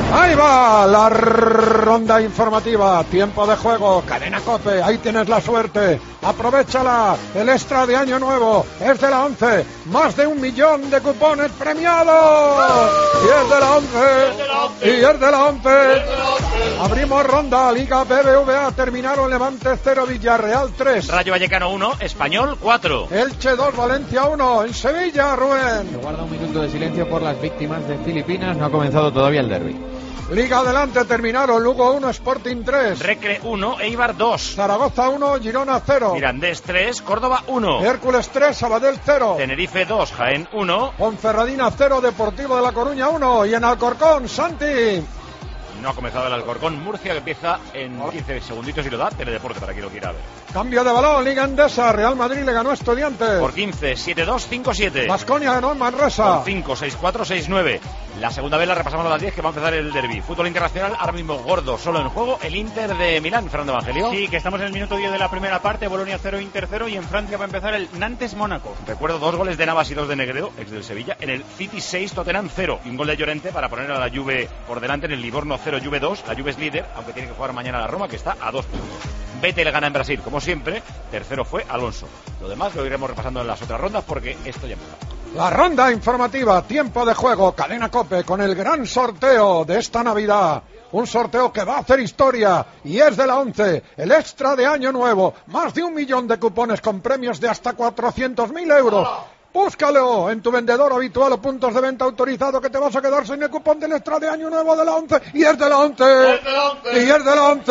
Ahí va la ronda informativa, tiempo de juego, Cadena COPE, ahí tienes la suerte, aprovéchala, el extra de año nuevo, es de la 11, más de 1 millón de cupones premiados, y es de la 11, y es de la 11, abrimos ronda, Liga BBVA, terminaron Levante 0, Villarreal 3, Rayo Vallecano 1, Español 4, Elche 2, Valencia 1, en Sevilla, Rubén. Se guarda un minuto de silencio por las víctimas de Filipinas, no ha comenzado todavía el derbi. Liga adelante, terminaron Lugo 1, Sporting 3, Recre 1, Eibar 2, Zaragoza 1, Girona 0, Mirandés 3, Córdoba 1, Hércules 3, Sabadell 0, Tenerife 2, Jaén 1, Ponferradina 0, Deportivo de La Coruña 1, y en Alcorcón, Santi. No ha comenzado el Alcorcón, Murcia, que empieza en 15 segunditos y lo da Teledeporte para quien lo quiera ver. Cambio de balón, Liga Endesa, Real Madrid le ganó a Estudiantes. Por 15, 7-2, 5-7. Baskonia ganó en Manresa. Por 5, 6-4, 6-9. La segunda vez la repasamos a las 10, que va a empezar el derbi. Fútbol internacional, ahora mismo gordo, solo en juego, el Inter de Milán, Fernando Evangelio. Sí, que estamos en el minuto 10 de la primera parte, Bolonia 0, Inter 0, y en Francia va a empezar el Nantes-Mónaco. Recuerdo 2 goles de Navas y 2 de Negredo, ex del Sevilla, en el City 6, Tottenham 0, y un gol de Llorente para poner a la Juve por delante en el Livorno 0, Juve 2. La Juve es líder, aunque tiene que jugar mañana a la Roma, que está a 2 puntos. Vettel le gana en Brasil, como siempre. Tercero fue Alonso. Lo demás lo iremos repasando en las otras rondas porque esto ya empezó. La ronda informativa, tiempo de juego, Cadena COPE, con el gran sorteo de esta Navidad. Un sorteo que va a hacer historia y es de la 11, el extra de año nuevo. Más de 1 millón de cupones con premios de hasta 400.000 euros. Búscalo en tu vendedor habitual o puntos de venta autorizado, que te vas a quedar sin el cupón del extra de año nuevo de la 11. Y es de la 11. Y es de la 11.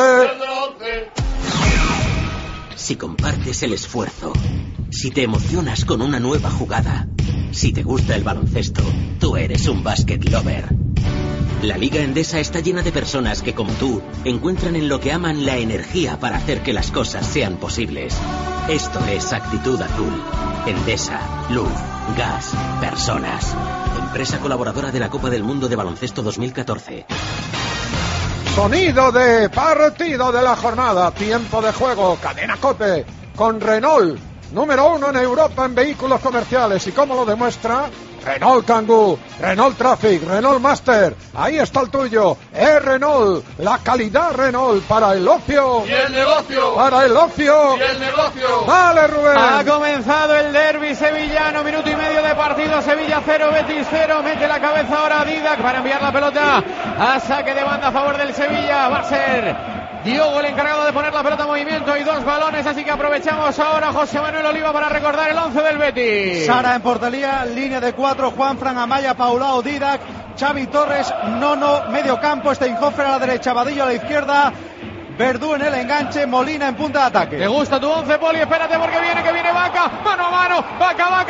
Si compartes el esfuerzo, si te emocionas con una nueva jugada, si te gusta el baloncesto, tú eres un basket lover. La Liga Endesa está llena de personas que, como tú, encuentran en lo que aman la energía para hacer que las cosas sean posibles. Esto es Actitud Azul. Endesa, luz, gas, personas. Empresa colaboradora de la Copa del Mundo de Baloncesto 2014. Sonido de partido de la jornada, tiempo de juego, Cadena COPE, con Renault, número 1 en Europa en vehículos comerciales. ¿Y cómo lo demuestra? Renault Kangoo, Renault Traffic, Renault Master, ahí está el tuyo. Es Renault, la calidad Renault para el ocio. Y el negocio. Para el ocio. Y el negocio. Vale, Rubén. Ha comenzado el derbi sevillano, minuto y medio de partido, Sevilla 0, Betis 0, mete la cabeza ahora Didac para enviar la pelota a saque de banda a favor del Sevilla. Va a ser Diogo el encargado de poner la pelota en movimiento y 2 balones, así que aprovechamos ahora José Manuel Oliva para recordar el 11 del Betis. Sara en portería, línea de 4, Juanfran, Amaya, Paulao, Didac, Xavi Torres, Nono, medio campo, Steinhofer a la derecha, Vadillo a la izquierda, Verdú en el enganche, Molina en punta de ataque. ¿Te gusta tu 11, Poli? Espérate porque viene Vaca, mano a mano, Vaca. ¡Gol!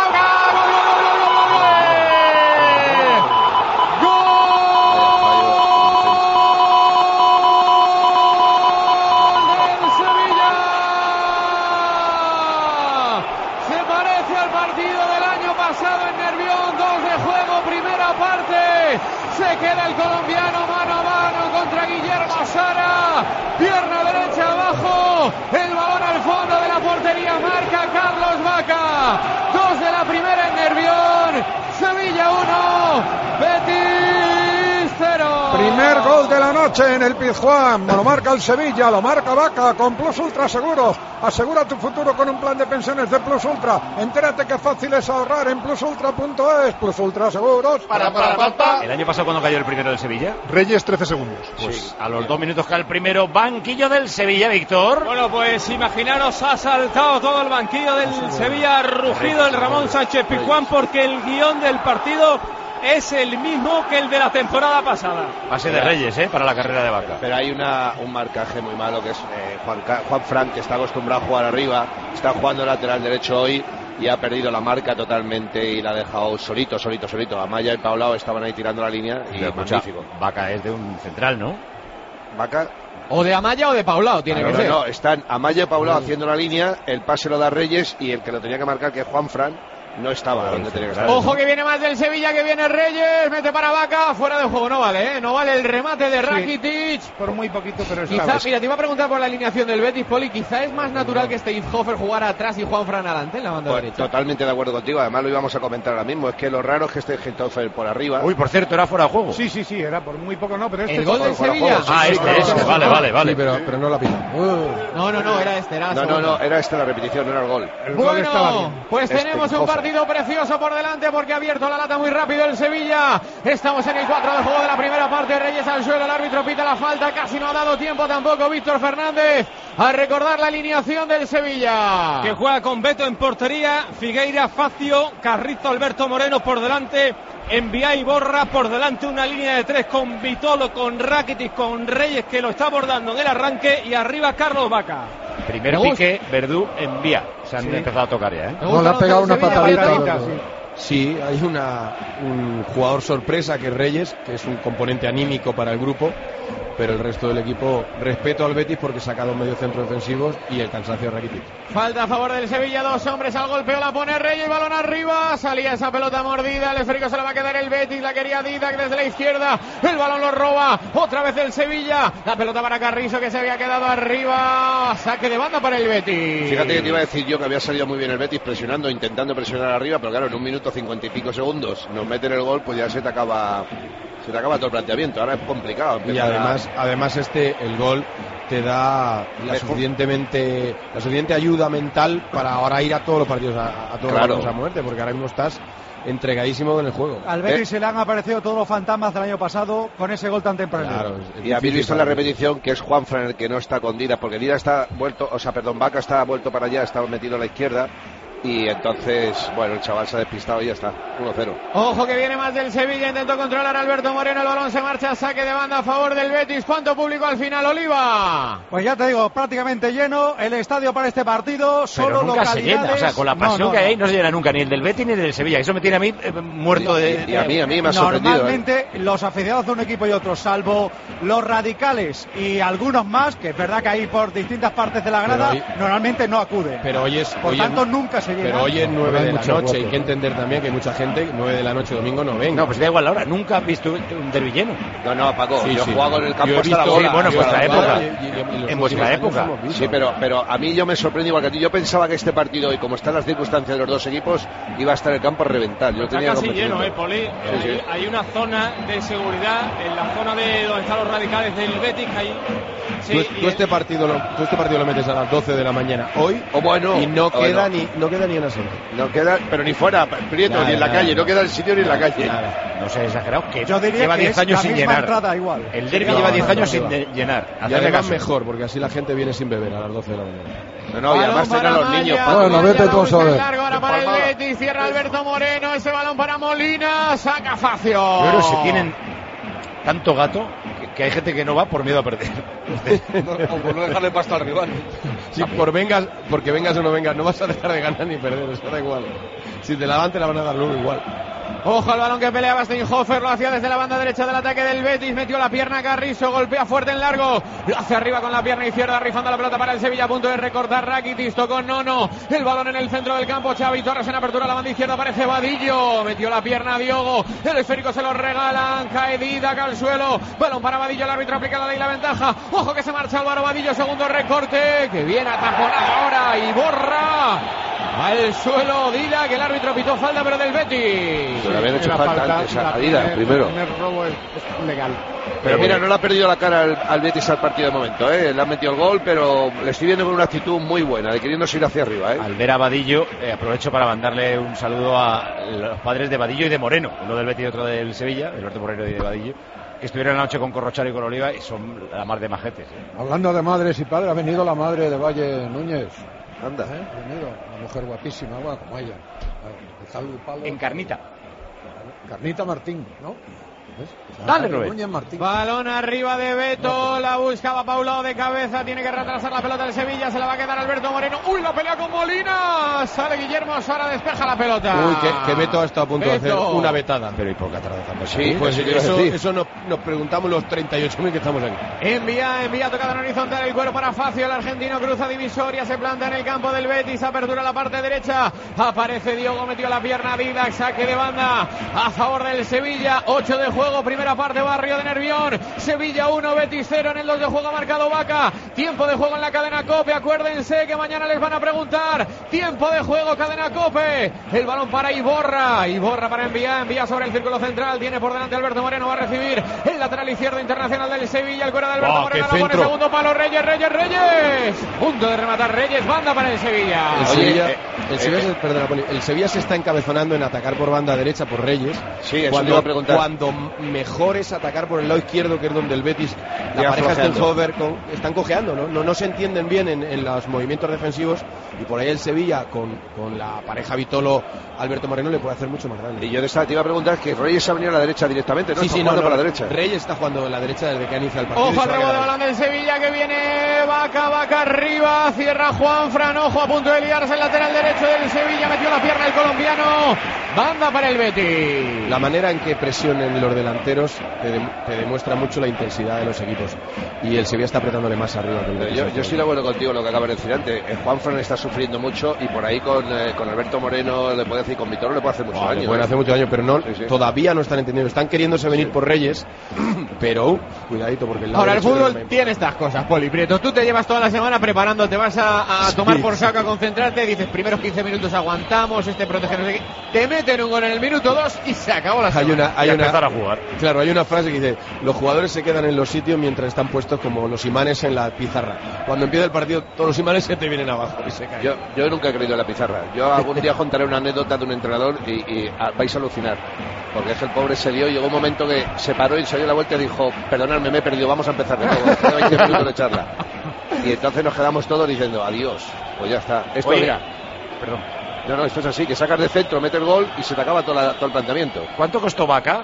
Se queda el colombiano mano a mano contra Guillermo Sara, pierna derecha abajo, el balón al fondo de la portería, marca Carlos Vaca. 2 de la primera en Nervión, Sevilla 1, Betis 0. Primer gol de la noche en el Pizjuán, lo marca el Sevilla, lo marca Vaca con Plus Ultra Seguros. Asegura tu futuro con un plan de pensiones de Plus Ultra. Entérate qué fácil es ahorrar en plusultra.es. Plus Ultra Seguros. El año pasado, cuando cayó el primero del Sevilla, Reyes, 13 segundos. Pues sí, a los 2 minutos cae el primero. Banquillo del Sevilla, Víctor. Bueno, pues imaginaros, ha saltado todo el banquillo del Sevilla, ha rugido el Ramón Sánchez Pizjuán, porque el guión del partido es el mismo que el de la temporada pasada. Pase de Reyes, para la carrera de Vaca. Pero hay un marcaje muy malo, que es Juan Fran, que está acostumbrado a jugar arriba, está jugando lateral derecho hoy y ha perdido la marca totalmente y la ha dejado solito. Amaya y Paulao estaban ahí tirando la línea y magnífico. Vaca es de un central, ¿no? Vaca... O de Amaya o de Paulao tiene que ser. No, están Amaya y Paulao haciendo la línea, el pase lo da Reyes y el que lo tenía que marcar, que es Juan Fran, no estaba donde tenía que estar. Ojo que viene más del Sevilla, que viene Reyes, mete para Vaca, fuera de juego, no vale, ¿eh? No vale el remate de Rakitic. Por muy poquito, pero quizá, mira, te iba a preguntar por la alineación del Betis, Poli, quizá es más natural que Steinhofer jugara atrás y Juanfran adelante en la banda derecha. Totalmente de acuerdo contigo, además lo íbamos a comentar ahora mismo, es que lo raro es que Steinhofer por arriba. Uy, por cierto, era fuera de juego. Sí, era por muy poco, no, pero el gol del Sevilla. Vale. Sí, pero no la pita. No, era este, era era esta la repetición, no era el gol. Bueno, pues tenemos un partido precioso por delante porque ha abierto la lata muy rápido el Sevilla. Estamos en el 4 de juego de la primera parte. Reyes al suelo, el árbitro pita la falta, casi no ha dado tiempo tampoco Víctor Fernández a recordar la alineación del Sevilla. Que juega con Beto en portería, Figueira, Facio, Carrizo, Alberto Moreno por delante, Envía y Borra por delante, una línea de 3 con Vitolo, con Rakitic, con Reyes que lo está abordando en el arranque y arriba Carlos Vaca. Primero Piqué, Verdú, Envía. Se han empezado a tocar ya, ¿eh? No, le ha pegado una patadita. Sí, hay un jugador sorpresa que es Reyes, que es un componente anímico para el grupo, pero el resto del equipo, respeto al Betis porque saca dos mediocentros defensivos y el cansancio de Rakitic. Falta a favor del Sevilla, 2 hombres al golpeo, la pone Reyes, balón arriba, salía esa pelota mordida, el esférico se la va a quedar el Betis, la quería Didac desde la izquierda, el balón lo roba, otra vez el Sevilla, la pelota para Carrizo que se había quedado arriba, saque de banda para el Betis. Fíjate que te iba a decir yo que había salido muy bien el Betis presionando, intentando presionar arriba, pero claro, en 1 minuto 50 y pico segundos nos meten el gol, pues ya se te acaba todo el planteamiento, ahora es complicado. Y además el gol te da la suficiente ayuda mental para ahora ir a todos los partidos a todos los partidos a muerte, porque ahora mismo estás entregadísimo con el juego. Al Betis se le han aparecido todos los fantasmas del año pasado con ese gol tan temprano. Claro, y habéis visto en la repetición que es Juanfran el que no está con Didac, porque Didac está vuelto, Vaca está vuelto para allá, está metido a la izquierda. Y entonces, bueno, el chaval se ha despistado y ya está, 1-0. Ojo que viene más del Sevilla, intentó controlar a Alberto Moreno, el balón se marcha, saque de banda a favor del Betis. ¿Cuánto público al final, Oliva? Pues ya te digo, prácticamente lleno el estadio para este partido, solo nunca localidades. Se llena, o sea, con la pasión que hay no se llena nunca, ni el del Betis ni el del Sevilla. Eso me tiene a mí muerto de... Y a mí me ha sorprendido. Normalmente los aficionados de un equipo y otro, salvo los radicales y algunos más, que es verdad que hay por distintas partes de la grada, normalmente no acuden. Pero por tanto nunca se llena. Pero hoy es 9 de la noche, hay que entender también que mucha gente 9 de la noche domingo no venga. No, pues da igual la hora, nunca has visto un derbi lleno. No, Paco, yo he jugado en el campo hasta la bola. Sí, bueno, en vuestra época. En vuestra época. Sí, pero a mí yo me sorprendí igual que a ti. Yo pensaba que este partido, y como están las circunstancias de los dos equipos, iba a estar el campo a reventar. Yo está casi lleno, Poli. Hay una zona de seguridad en la zona de donde están los radicales del Betis. Tú este partido lo metes a las 12 de la mañana hoy, y no queda ni en asiento. No queda, pero ni fuera, Prieto, ni en la calle, no queda el sitio ni en la calle. No sé, exagerado, que yo diría lleva que 10 años sin llenar. Igual. El derbi lleva 10 años sin llenar. Y además mejor, porque así la gente viene sin beber a las 12 de la mañana. No, y además tendrán los niños. Bueno, vete tú a saber. Largo ahora para el Betis, cierra Alberto Moreno, ese balón para Molina, saca Facio. Pero si tienen tanto gato que hay gente que no va por miedo a perder. O por no dejarle pasto al rival. Sí, porque vengas o no vengas, no vas a dejar de ganar ni perder, eso da igual. Si te la dan, te la van a dar luego igual. Ojo al balón que peleaba Steinhofer, lo hacía desde la banda derecha del ataque del Betis, metió la pierna Carrizo, golpea fuerte en largo, lo hace arriba con la pierna izquierda, rifando la pelota para el Sevilla, a punto de recortar Rakitic, tocó Nono, el balón en el centro del campo, Xavi Torres en apertura a la banda izquierda, aparece Vadillo, metió la pierna Diogo, el esférico se lo regalan, cae Didac al suelo, balón para Vadillo, el árbitro aplica la ley, la ventaja, ojo que se marcha Álvaro Vadillo, segundo recorte, que viene ataponado ahora y Borra al suelo Didac, que el árbitro pitó falta pero del Betis. Le habían hecho falta antes a Didac primero. El primer robo es legal. Pero mira, no le ha perdido la cara al Betis al partido de momento, Le han metido el gol, pero le estoy viendo con una actitud muy buena, de queriéndose ir hacia arriba, Al ver a Vadillo, aprovecho para mandarle un saludo a los padres de Vadillo y de Moreno, uno del Betis y otro del Sevilla, Alberto Moreno y de Vadillo, que estuvieron la noche con Corrocharo y con Oliva y son la mar de majetes. Hablando de madres y padres, ha venido la madre de Valle Núñez. Anda. Ha venido una mujer guapísima, bueno, como ella. En Carnita. Carnita Martín, ¿no? Dale, Rubén. Núñez Martín. Balón arriba de Beto, la buscaba Paulao de cabeza, tiene que retrasar la pelota del Sevilla, se la va a quedar Alberto Moreno. ¡Uy, la pelea con Molina! Sale Guillermo Sara, despeja la pelota. Uy, que Beto ha estado a punto de hacer una vetada. Pero ¿y por qué atravesando? Sí, pues sí, eso nos preguntamos los 38.000 que estamos aquí. Envía tocada en horizontal, el cuero para Facio, el argentino cruza divisoria, se planta en el campo del Betis, apertura la parte derecha, aparece Diogo, metió la pierna Didac, saque de banda a favor del Sevilla, 8 de juego, primera parte, Barrio de Nervión, Sevilla 1, Betis 0, en el 2 de juego ha marcado Vaca, tiempo de juego en la cadena COPE, acuérdense que mañana les van a preguntar, tiempo de juego, cadena COPE, el balón para Iborra para envía sobre el círculo central, tiene por delante Alberto Moreno, va a recibir el lateral izquierdo internacional del Sevilla, el cuero de Alberto Moreno, la pone segundo palo, Reyes, punto de rematar Reyes, banda para el Sevilla. El Sevilla se está encabezonando en atacar por banda derecha por Reyes. Sí, eso te iba a preguntar. Cuando mejor es atacar por el lado izquierdo, que es donde el Betis, la pareja Stenhover están cojeando, no se entienden bien en los movimientos defensivos, y por ahí el Sevilla con la pareja Vitolo Alberto Moreno le puede hacer mucho más grande. Y yo te iba a preguntar que Reyes ha venido a la derecha directamente, ¿no? Sí, por la derecha. Reyes está jugando a la derecha desde que inicia el partido. Ojo al rebote de balón del Sevilla que viene Vaca arriba, cierra Juanfran, ojo a punto de liarse el lateral derecho del Sevilla, metió la pierna el colombiano, banda para el Betis. La manera en que presionen los delanteros te demuestra mucho la intensidad de los equipos, y el Sevilla está apretándole más arriba que el Betis. Yo estoy de acuerdo contigo lo que acabas de decir antes. Juanfran está sufriendo mucho, y por ahí con Alberto Moreno le puede hacer, con Vitolo le puede hacer mucho daño. Pueden hacer mucho daño, pero todavía no están entendiendo. Están queriéndose venir por Reyes, pero cuidadito, porque ahora el fútbol tiene estas cosas, Poli Prieto. Tú te llevas toda la semana preparando, te vas a tomar por saco, a concentrarte, dices primeros 15 minutos aguantamos, protege, no sé qué. Te meten un gol en el minuto 2 y se acabó la semana. Hay empezar a jugar. Claro, hay una frase que dice: los jugadores se quedan en los sitios mientras están puestos como los imanes en la pizarra. Cuando empieza el partido, todos los imanes se te vienen abajo y se caen. Yo nunca he creído en la pizarra. Yo algún día contaré una anécdota de un entrenador y vais a alucinar. Porque es que el pobre se dio, llegó un momento que se paró y se dio la vuelta y dijo: perdonadme, me he perdido, vamos a empezar de nuevo. Queda 20 minutos de charla. Y entonces nos quedamos todos diciendo: adiós. Pues ya está. Esto, mira. Perdón. No, esto es así, que sacas de centro, metes el gol y se te acaba todo el planteamiento. ¿Cuánto costó Vaca?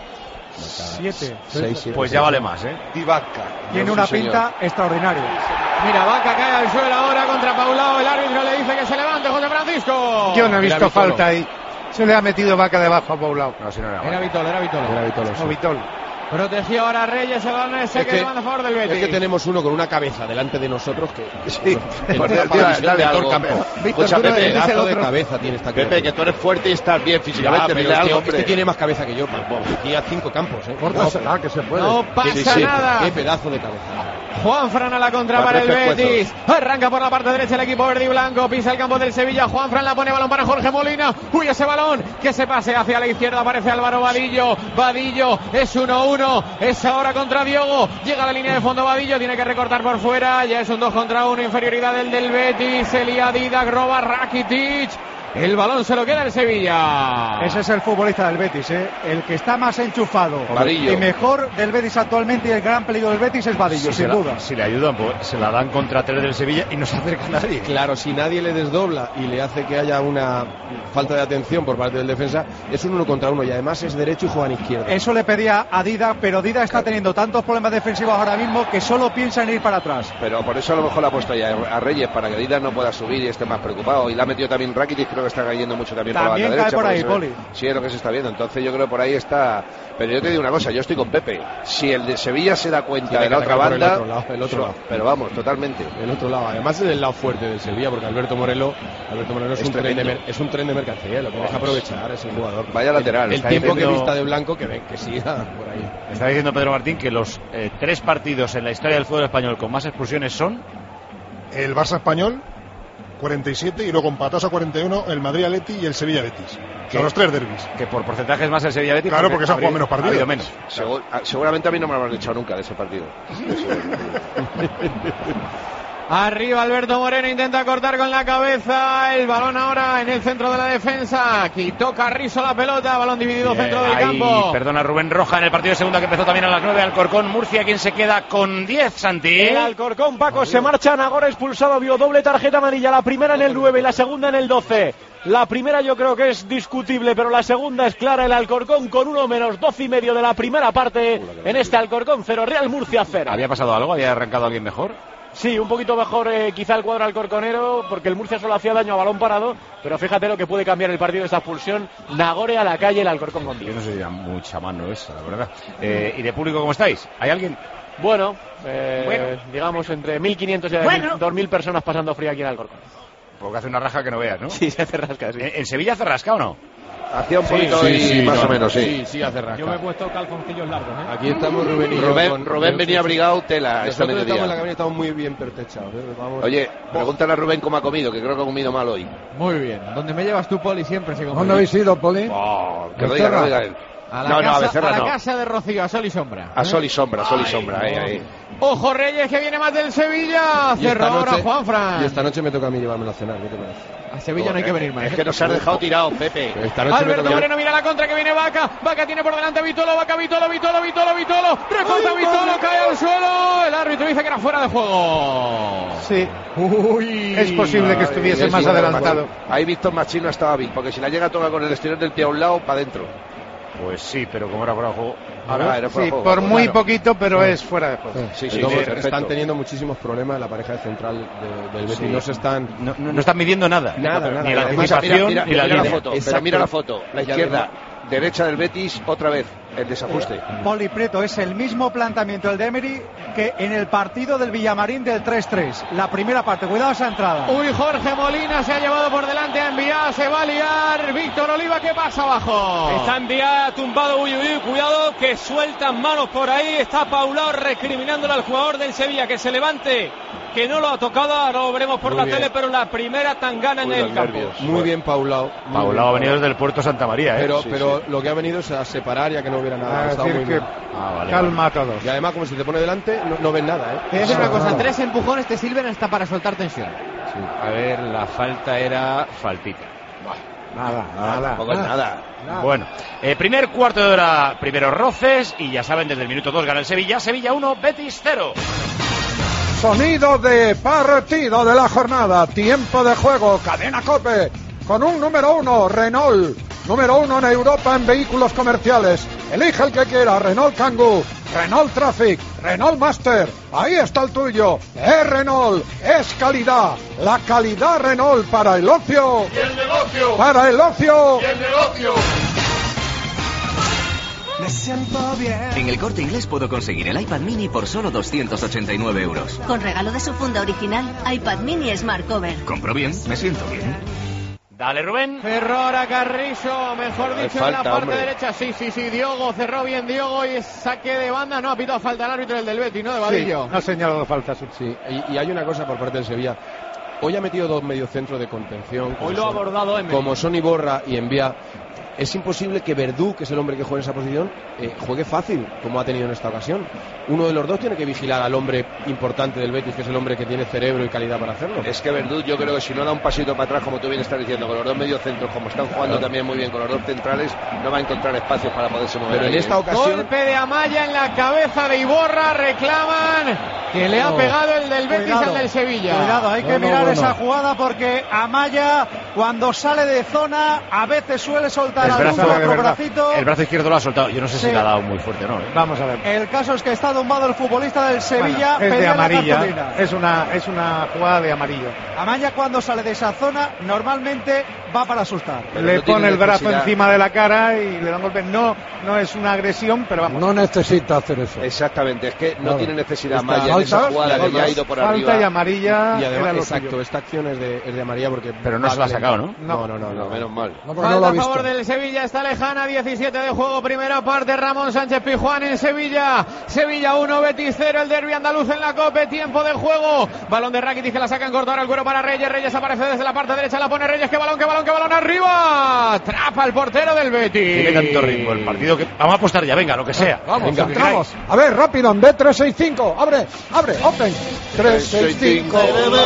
7. Pues ya vale más, Divaca. Tiene una pinta extraordinaria. Mira, Vaca cae al suelo ahora contra Paulao, el árbitro le dice que se levante, José Francisco. Yo no he visto falta ahí. Se le ha metido Vaca debajo a Paulao. No, si no era Vitolo. Protegió ahora a Reyes, el balón es que manda a favor del Betis. Es que tenemos uno con una cabeza delante de nosotros que sí, dale algo, campo. Escucha, Pepe, pedazo de cabeza tiene esta Pepe, que tú eres fuerte y estás bien físicamente. Pero este tiene más cabeza que yo. Aquí a 5 campos, Córtasela, que se puede. No pasa nada. Qué pedazo de cabeza. Juanfran a la contra para el Betis. Arranca por la parte derecha el equipo verde y blanco. Pisa el campo del Sevilla. Juanfran la pone, balón para Jorge Molina. Uy, ese balón que se pase hacia la izquierda. Aparece Álvaro Vadillo. Vadillo es 1-1. Es ahora contra Diogo. Llega a la línea de fondo Vadillo. Tiene que recortar por fuera. Ya es un 2 contra 1. Inferioridad del Betis. Elia Didac roba Rakitic. El balón se lo queda el Sevilla. Ese es el futbolista del Betis, el que está más enchufado Vadillo. Y mejor del Betis actualmente, y el gran peligro del Betis es Vadillo, sin duda. Si le ayudan, pues se la dan contra 3 del Sevilla y no se acerca a nadie. Claro, si nadie le desdobla y le hace que haya una falta de atención por parte del defensa, es un 1 contra 1 y además es derecho y juega en izquierda. Eso le pedía a Didac, pero Didac está teniendo tantos problemas defensivos ahora mismo que solo piensa en ir para atrás. Pero por eso a lo mejor la ha puesto ya a Reyes, para que Didac no pueda subir y esté más preocupado. Y la ha metido también Rakitic, creo que está cayendo mucho también por la banda derecha. Por ahí, Poli. Sí, es lo que se está viendo. Entonces yo creo que por ahí está. Pero yo te digo una cosa, yo estoy con Pepe. Si el de Sevilla se da cuenta de la otra banda, el otro lado. Pero vamos, totalmente. El otro lado. Además es el lado fuerte del Sevilla, porque Alberto Moreno es un tren de mercancía, lo tienes que aprovechar, es el jugador. Vaya lateral. El tiempo que vista de blanco, que siga por ahí. Está diciendo Pedro Martín que los 3 partidos en la historia del fútbol español con más expulsiones son el Barça español, 47, y luego empatados a 41 el Madrid Atleti y el Sevilla Betis. Son los 3 derbis. Que por porcentaje es más el Sevilla Betis. Claro, porque se han jugado menos partidos. Ha habido menos. Seguramente a mí no me lo habrán echado nunca de ese partido. Arriba Alberto Moreno, intenta cortar con la cabeza. El balón ahora en el centro de la defensa. Quitó Carrizo la pelota. Balón dividido centro del campo. Perdona, Rubén Roja en el partido de segunda que empezó también a las 9. Alcorcón, Murcia, quien se queda con 10, Santi. El Alcorcón, Paco, se marcha. Nagora expulsado, vio doble tarjeta amarilla. La primera en el 9 y la segunda en el 12. La primera yo creo que es discutible, pero la segunda es clara. El Alcorcón con 1 menos 12,5 de la primera parte en este Alcorcón 0, Real Murcia 0. ¿Había pasado algo? ¿Había arrancado alguien mejor? Sí, un poquito mejor quizá el cuadro alcorconero, porque el Murcia solo hacía daño a balón parado, pero fíjate lo que puede cambiar el partido de esta expulsión. Nagore a la calle, el Alcorcón con 10. Yo no sé si era mucha mano esa, la verdad. ¿Y de público cómo estáis? ¿Hay alguien? Bueno, digamos entre 1.500 y 2.000 personas pasando frío aquí en Alcorcón. Porque hace una raja que no veas, ¿no? Sí, se hace rasca, sí. ¿En Sevilla hace rasca o no? Hacía un poquito más o menos, sí. Sí, hace rasca. Yo me he puesto calzoncillos largos, ¿eh? Aquí estamos Rubén y yo. Rubén venía abrigado tela esta mediodía. Estamos en la cabina, estamos muy bien pertechados. Oye, pregúntale a Rubén cómo ha comido, que creo que ha comido mal hoy. Muy bien. ¿Dónde me llevas tú, Poli? Siempre se come. ¿Dónde habéis ido, Poli? Que lo diga él. A la casa de Rocío, a sol y sombra. A sol y sombra, ahí. Ojo Reyes, que viene más del Sevilla. Cerró ahora Juanfran. Y esta noche me toca a mí llevármelo a cenar, ¿qué te parece? A Sevilla no hay que venir más. Es que nos has dejado tirados, Pepe. Alberto Moreno mira la contra que viene Vaca. Vaca tiene por delante a Vitolo. Vaca, Vitolo. Recorta Vitolo, cae al suelo. El árbitro dice que era fuera de juego. Sí. Es posible que estuviese más adelantado. Ahí Víctor Machino estaba bien, porque si la llega toca con el exterior del pie a un lado, para adentro. Pues sí, pero como era fuera de juego. Sí, por muy poquito, pero es fuera de juego. Sí, están teniendo muchísimos problemas la pareja de central del Betis. No se están... No están midiendo nada. Nada. Ni la anticipación, ni la línea. Foto, pero mira la foto. La izquierda, derecha del Betis, otra vez. El desajuste. Poli Prieto, es el mismo planteamiento el de Emery que en el partido del Villamarín del 3-3. La primera parte, cuidado esa entrada. Uy, Jorge Molina se ha llevado por delante a Enviá, se va a liar. Víctor Oliva, ¿qué pasa abajo? Está Enviá tumbado, cuidado que sueltan manos por ahí. Está Paulao recriminándole al jugador del Sevilla que se levante, que no lo ha tocado. Ahora lo veremos por la tele, pero la primera tangana en el campo. Muy bien Paulao. Paulao ha venido desde el Puerto Santa María, pero lo que ha venido es a separar, ya que no hubiera nada. Es decir, que calma a todos. Y además, como si te pone delante, no ven nada, Te voy a decir una cosa, 3 empujones te sirven hasta para soltar tensión. Sí. A ver, la falta era faltita. Nada. Bueno, primer cuarto de hora, primeros roces, y ya saben, desde el minuto 2 gana el Sevilla. Sevilla 1, Betis 0. Sonido de partido de la jornada, tiempo de juego, Cadena COPE, con un número 1, Renault, número 1 en Europa en vehículos comerciales. Elige el que quiera, Renault Kangoo, Renault Traffic, Renault Master, ahí está el tuyo. Es Renault, es calidad, la calidad Renault para el ocio. Y el negocio. Para el ocio. Y el negocio. Me siento bien. En El Corte Inglés puedo conseguir el iPad Mini por solo 289 euros. Con regalo de su funda original, iPad Mini Smart Cover. Compro bien, me siento bien. Dale, Rubén. Ferrora Carrizo, mejor dicho, falta, en la parte hombre. derecha. Sí, Diogo, cerró bien Diogo y saque de banda. No ha pitado falta el árbitro, el del Betis, ¿no? De Vadillo. Sí, no ha señalado falta, sí. Y hay una cosa por parte del Sevilla. Hoy ha metido 2 mediocentros de contención. Hoy lo ha abordado Emery. Como son Iborra y Envía. Es imposible que Verdú, que es el hombre que juega en esa posición, juegue fácil, como ha tenido en esta ocasión. Uno de los dos tiene que vigilar al hombre importante del Betis, que es el hombre que tiene cerebro y calidad para hacerlo. Es que Verdú, yo creo que si no da un pasito para atrás, como tú bien estás diciendo, con los dos mediocentros, como están jugando también muy bien con los dos centrales, no va a encontrar espacios para poderse mover. Pero en esta ocasión... Golpe de Amaya en la cabeza de Iborra, reclaman que le ha pegado el del Betis al del Sevilla. Cuidado, hay que mirar esa jugada porque Amaya, cuando sale de zona, a veces suele soltar el brazo izquierdo lo ha soltado. Yo no sé si le ha dado muy fuerte o no. Vamos a ver. El caso es que está tumbado el futbolista del Sevilla. Bueno, es de amarilla. Es una jugada de amarillo. Amaya, cuando sale de esa zona, normalmente va para asustar. Le pone el brazo encima de la cara y le da un golpe. No es una agresión, pero vamos. No necesita hacer eso. Exactamente, es que no tiene necesidad Amaya en esa jugada que ya ha ido por arriba. Falta y amarilla. Y además, exacto, esta acción es de amarilla porque... Pero no se la ha sacado, ¿no? No, menos mal. Falta a favor del Sevilla, está lejana, 17 de juego, primera parte, Ramón Sánchez Pizjuán en Sevilla. Sevilla 1, Betis 0, el derbi andaluz en la COPE, tiempo de juego. Balón de Rakitic que la sacan corto ahora el cuero para Reyes. Reyes aparece desde la parte derecha, la pone Reyes, que balón arriba. Atrapa el portero del Betis. Tiene tanto ritmo el partido que vamos a apostar ya, venga, lo que sea. Vamos, entramos. A ver, rápido, en B365. Abre, open. 365.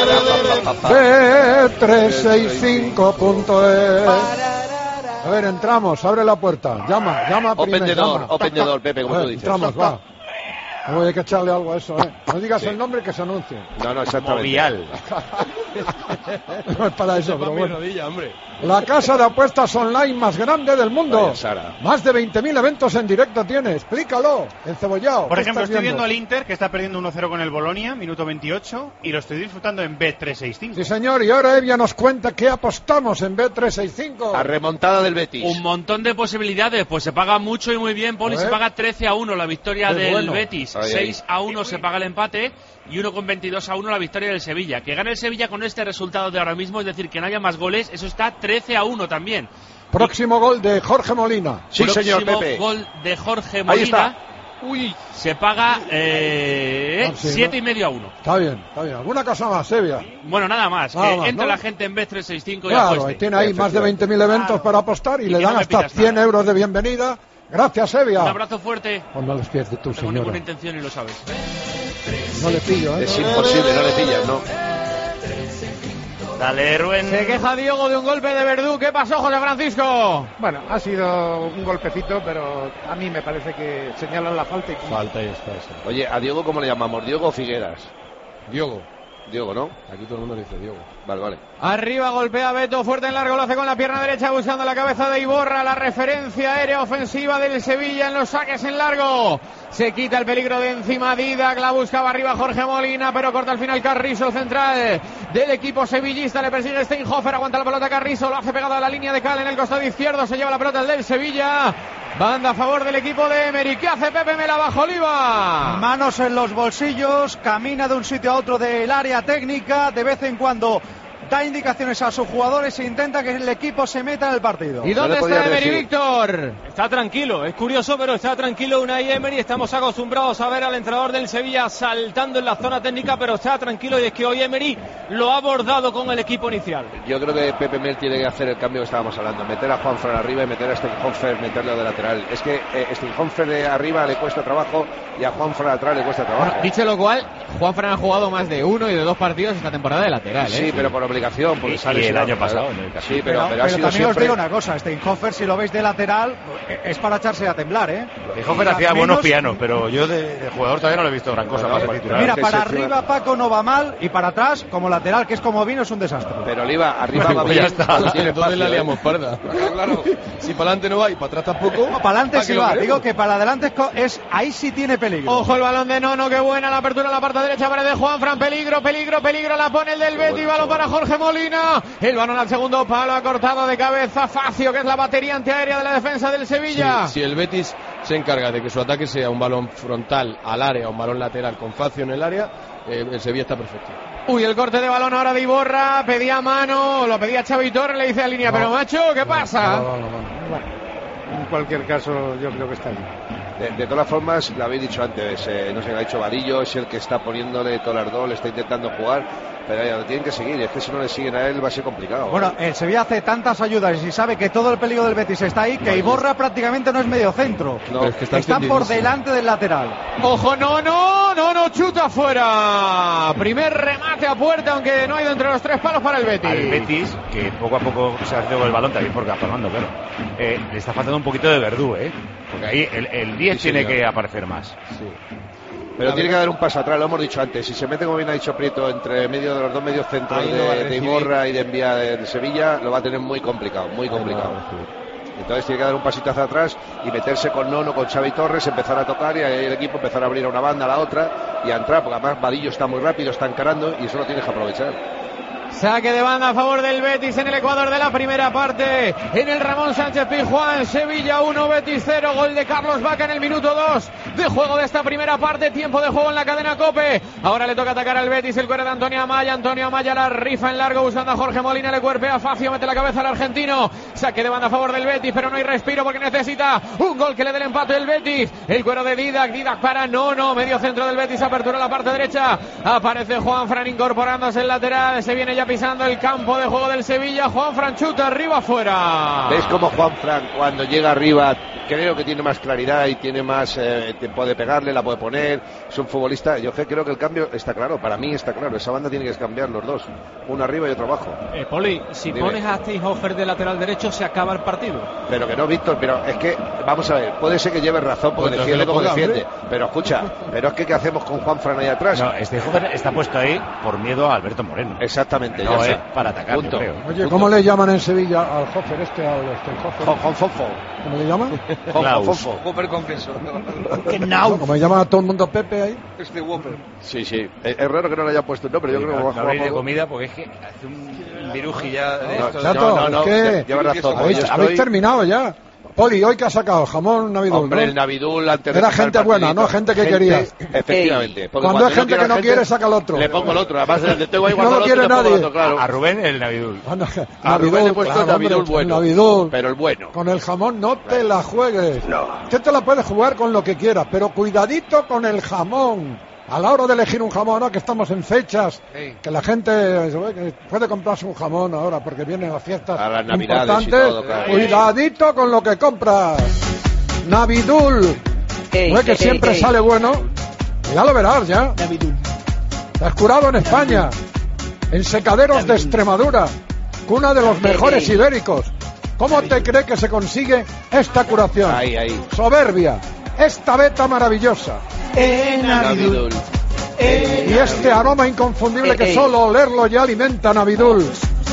B365.es. A ver, entramos, abre la puerta. Llama Open primero. the door, Pepe, como tú dices. Entramos, va. Hay que echarle algo a eso, No digas el nombre que se anuncie. No, exactamente. Movial. No es para eso, pero bueno. Rodilla, hombre. La casa de apuestas online más grande del mundo. Vaya, Sara. Más de 20.000 eventos en directo tiene. Explícalo, encebollado. Por ejemplo, estoy viendo el Inter, que está perdiendo 1-0 con el Bolonia, minuto 28, y lo estoy disfrutando en Bet365. Sí, señor, y ahora Evia nos cuenta que apostamos en Bet365. A remontada del Betis. Un montón de posibilidades, pues se paga mucho y muy bien, Poli, se paga 13-1 la victoria del Betis, 6-1 se paga el empate y 1,22-1 la victoria del Sevilla. Que gane el Sevilla con este resultado de ahora mismo, es decir, que no haya más goles, eso está 13-1 también. Próximo gol de Jorge Molina. Sí, señor Pepe. Próximo gol de Jorge Molina. Ahí está. Uy, se paga 7,5-1. Está bien, está bien. ¿Alguna cosa más, Sevilla? Bueno, nada más. Entra la gente en Bet365 y claro, apueste. tiene ahí más de 20.000 eventos para apostar y le dan hasta 100 euros de bienvenida. Gracias, Sevilla. Un abrazo fuerte. Pues no les pierdes tú, no tengo señora. ninguna intención y lo sabes. No le pillo, ¿eh? Es imposible, no le pillas, ¿no? Dale, Rubén. Se queja Diego de un golpe de Verdú. ¿Qué pasó, José Francisco? Bueno, ha sido un golpecito, pero a mí me parece que señalan la falta. Falta y está eso. Oye, ¿a Diego cómo le llamamos? ¿Diego o Figueras? Diego, ¿no? aquí todo el mundo le dice Diego. Vale. Arriba golpea Beto, fuerte en largo, lo hace con la pierna derecha buscando la cabeza de Iborra, la referencia aérea ofensiva del Sevilla en los saques en largo. Se quita el peligro de encima Didac, la buscaba arriba Jorge Molina, pero corta al final Carrizo, el central del equipo sevillista, le persigue Steinhofer, aguanta la pelota Carrizo, lo hace pegado a la línea de Cal en el costado izquierdo, se lleva la pelota el del Sevilla. Banda a favor del equipo de Emery. ¿Qué hace Pepe Mela bajo Oliva? Manos en los bolsillos, camina de un sitio a otro del área técnica, de vez en cuando da indicaciones a sus jugadores e intenta que el equipo se meta en el partido. ¿Y dónde está Emery, Víctor? Está tranquilo, es curioso, pero está tranquilo Unai Emery. Estamos acostumbrados a ver al entrenador del Sevilla saltando en la zona técnica, pero está tranquilo y es que hoy Emery lo ha abordado con el equipo inicial. Yo creo que Pepe Mel tiene que hacer el cambio que estábamos hablando, meter a Juanfran arriba y meter a Steinhofer, meterlo de lateral. Es que Steinhofer de arriba le cuesta trabajo y a Juanfran atrás le cuesta trabajo. Bueno, dicho lo cual, Juanfran ha jugado más de uno y de dos partidos esta temporada de lateral. Sí, pero por obligación, porque sale el año pasado. Sí, pero ha sido también siempre... os digo una cosa, Steinhofer, si lo veis de lateral, es para echarse a temblar, ¿eh? Steinhofer hacía buenos pianos, pero yo de jugador todavía no le he visto gran cosa más titular. Mira, para arriba Paco no va mal y para atrás, como lateral, que es como vino, es un desastre. Pero Oliva, arriba va bien. Ya está, entonces la liamos parda. Claro, si para adelante no va y para atrás tampoco. No, para adelante sí va, digo que para adelante ahí sí tiene peligro. Ojo el balón de Nono, qué buena la apertura en la parte derecha, aparece Juanfran, peligro, la pone el del Betis, balón para Jorge Molina, el balón al segundo palo, ha cortado de cabeza Facio, que es la batería antiaérea de la defensa del Sevilla. Si el Betis se encarga de que su ataque sea un balón frontal al área, un balón lateral con Facio en el área, el Sevilla está perfecto. Uy, el corte de balón ahora de Iborra, pedía mano, lo pedía Xavi Torres, le dice a línea, pero macho, ¿qué pasa? Bueno, en cualquier caso, yo creo que está bien. De todas formas, lo habéis dicho antes, no sé, lo ha dicho Vadillo, es el que está poniéndole todo el ardor, le está intentando jugar, pero ya lo tienen que seguir, es que si no le siguen a él va a ser complicado. Bueno, el Sevilla hace tantas ayudas y sabe que todo el peligro del Betis está ahí, que Iborra prácticamente no es medio centro. No, es que están por delante del lateral. Ojo, no, chuta afuera. Primer remate a puerta, aunque no ha ido entre los tres palos para el Betis. Al Betis, que poco a poco se hace con el balón, también porque Fernando, claro, le está faltando un poquito de Verdú, porque ahí el 10 tiene que aparecer más. Sí. Pero tiene que dar un paso atrás, lo hemos dicho antes. Si se mete, como bien ha dicho Prieto, entre medio de los dos medios centros de Iborra y de Envía de Sevilla, lo va a tener muy complicado, muy complicado. Entonces tiene que dar un pasito hacia atrás y meterse con Nono, con Xavi Torres, empezar a tocar y ahí el equipo empezar a abrir a una banda, a la otra y a entrar, porque además Vadillo está muy rápido, está encarando y eso lo tienes que aprovechar. Saque de banda a favor del Betis en el Ecuador de la primera parte. En el Ramón Sánchez Pizjuán, Sevilla 1, Betis 0. Gol de Carlos Vaca en el minuto 2 de juego de esta primera parte. Tiempo de juego en la cadena COPE. Ahora le toca atacar al Betis el cuero de Antonio Amaya. Antonio Amaya la rifa en largo buscando a Jorge Molina. Le cuerpea Facio, mete la cabeza al argentino. Saque de banda a favor del Betis, pero no hay respiro porque necesita un gol que le dé el empate el Betis. El cuero de Didac para Nono. Medio centro del Betis, apertura a la parte derecha. Aparece Juanfran incorporándose el lateral. Se viene ya pisando el campo de juego del Sevilla. Juanfran chuta arriba afuera. ¿Ves cómo Juanfran cuando llega arriba creo que tiene más claridad y tiene más puede pegarle, la puede poner, es un futbolista. Yo creo que el cambio está claro, para mí está claro, esa banda tiene que cambiar los dos, uno arriba y otro abajo. Poli, si pones a Steinhofer de lateral derecho se acaba el partido. Pero que no, Víctor, pero es que, vamos a ver, puede ser que lleve razón porque Pues defiende como defiende, pero escucha, pero es que ¿qué hacemos con Juanfran ahí atrás? No, Steinhofer está puesto ahí por miedo a Alberto Moreno. Exactamente, no ya es para atacar, yo creo. Oye, ¿cómo le llaman en Sevilla al Hofer al Steinhofer? Juanfonfo. ¿Cómo le llaman? Juanfonfo. Whopper confeso. ¿Cómo le llaman a todo el mundo Pepe ahí? Este Whopper. Sí, es raro que no le haya puesto el nombre, yo creo que no habréis de comida porque es que hace un viruji ya de esto. No, lleva razón. Habéis terminado ya. Poli, ¿hoy qué ha sacado? Jamón Navidul. Hombre, ¿no? el Navidul antes era gente buena, ¿no? Gente que quería. Efectivamente. Cuando hay gente que no quiere, saca el otro. Le pongo el otro. Además, le tengo ahí no lo quiere nadie. A Rubén el Navidul. A Rubén le he puesto el Navidul bueno. Navidul. Pero el bueno. Con el jamón no te la juegues. No. Usted te la puede jugar con lo que quieras, pero cuidadito con el jamón. A la hora de elegir un jamón, ahora que estamos en fechas, que la gente puede comprarse un jamón ahora porque vienen las fiestas a las navidades importantes. Y todo, claro. Cuidadito con lo que compras. Navidul. No es que siempre sale bueno. Ya lo verás, ya. Navidul. Has curado en España, en secaderos de Extremadura, cuna de los mejores ibéricos. ¿Cómo te cree que se consigue esta curación? Ahí. Soberbia. Esta beta maravillosa. Navidul. Y este aroma inconfundible que solo olerlo ya alimenta Navidul.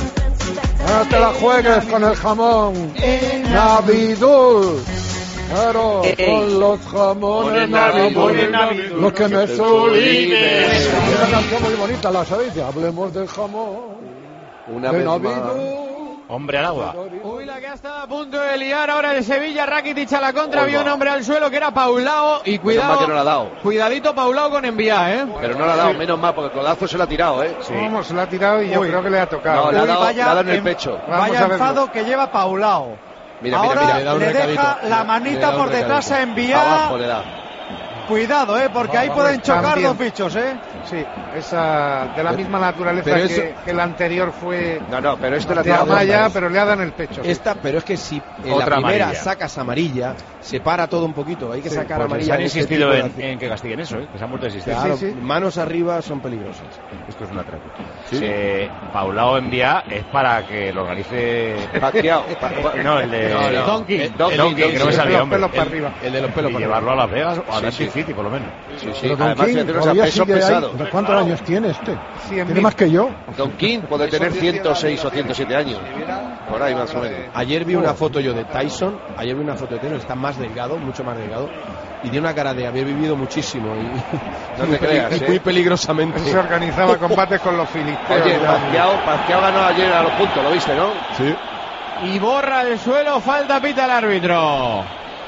No te la juegues con el jamón. Navidul. Claro, con los jamones Navidul. Los que me sublimen. Es una canción muy bonita, ¿la sabéis? Hablemos del jamón. Una de vez Navidul. Hombre al agua. Uy, la que ha estado a punto de liar ahora el Sevilla. Rakitic a la contra. Había un hombre al suelo que era Paulao. Y cuidado. Que no la ha dado. Cuidadito Paulao con Envía, Pero no la ha dado, menos mal, porque el codazo se la ha tirado, Sí. Vamos, se la ha tirado y yo creo que le ha tocado. No, le ha dado en el pecho. Vaya enfado que lleva Paulao. Ahora le deja la manita por detrás a Envía. Abajo le da. Cuidado, porque ahí pueden chocar dos bichos, Sí, esa de la misma naturaleza que el anterior fue. No, pero este la de Amaya, pero le ha dado en el pecho. Pero es que si en la primera sacas amarilla, se para todo un poquito. Hay que sacar amarilla. Han insistido en que castiguen eso, que se han vuelto a insistir. Claro, manos arriba son peligrosas. Esto es una trampa. Paulao Envía es para que lo organice. Pacquiao. No, el de Donkey, que no me salió, hombre. El de los pelos para llevarlo a Las Vegas o a Atlantic City, por lo menos. Sí. Además, peso pesado. ¿Cuántos años tiene este? Tiene más que yo. Don King puede tener 106 o 107 años. Por ahí más o menos. Ayer vi una foto yo de Tyson. Está más delgado, mucho más delgado. Y tiene una cara de haber vivido muchísimo. No te creas, muy peligrosamente. Se organizaba combates con los filisteos. Oye, Pacquiao ganó ayer a los puntos, ¿lo viste, no? Sí. Y borra el suelo, falta pita el árbitro.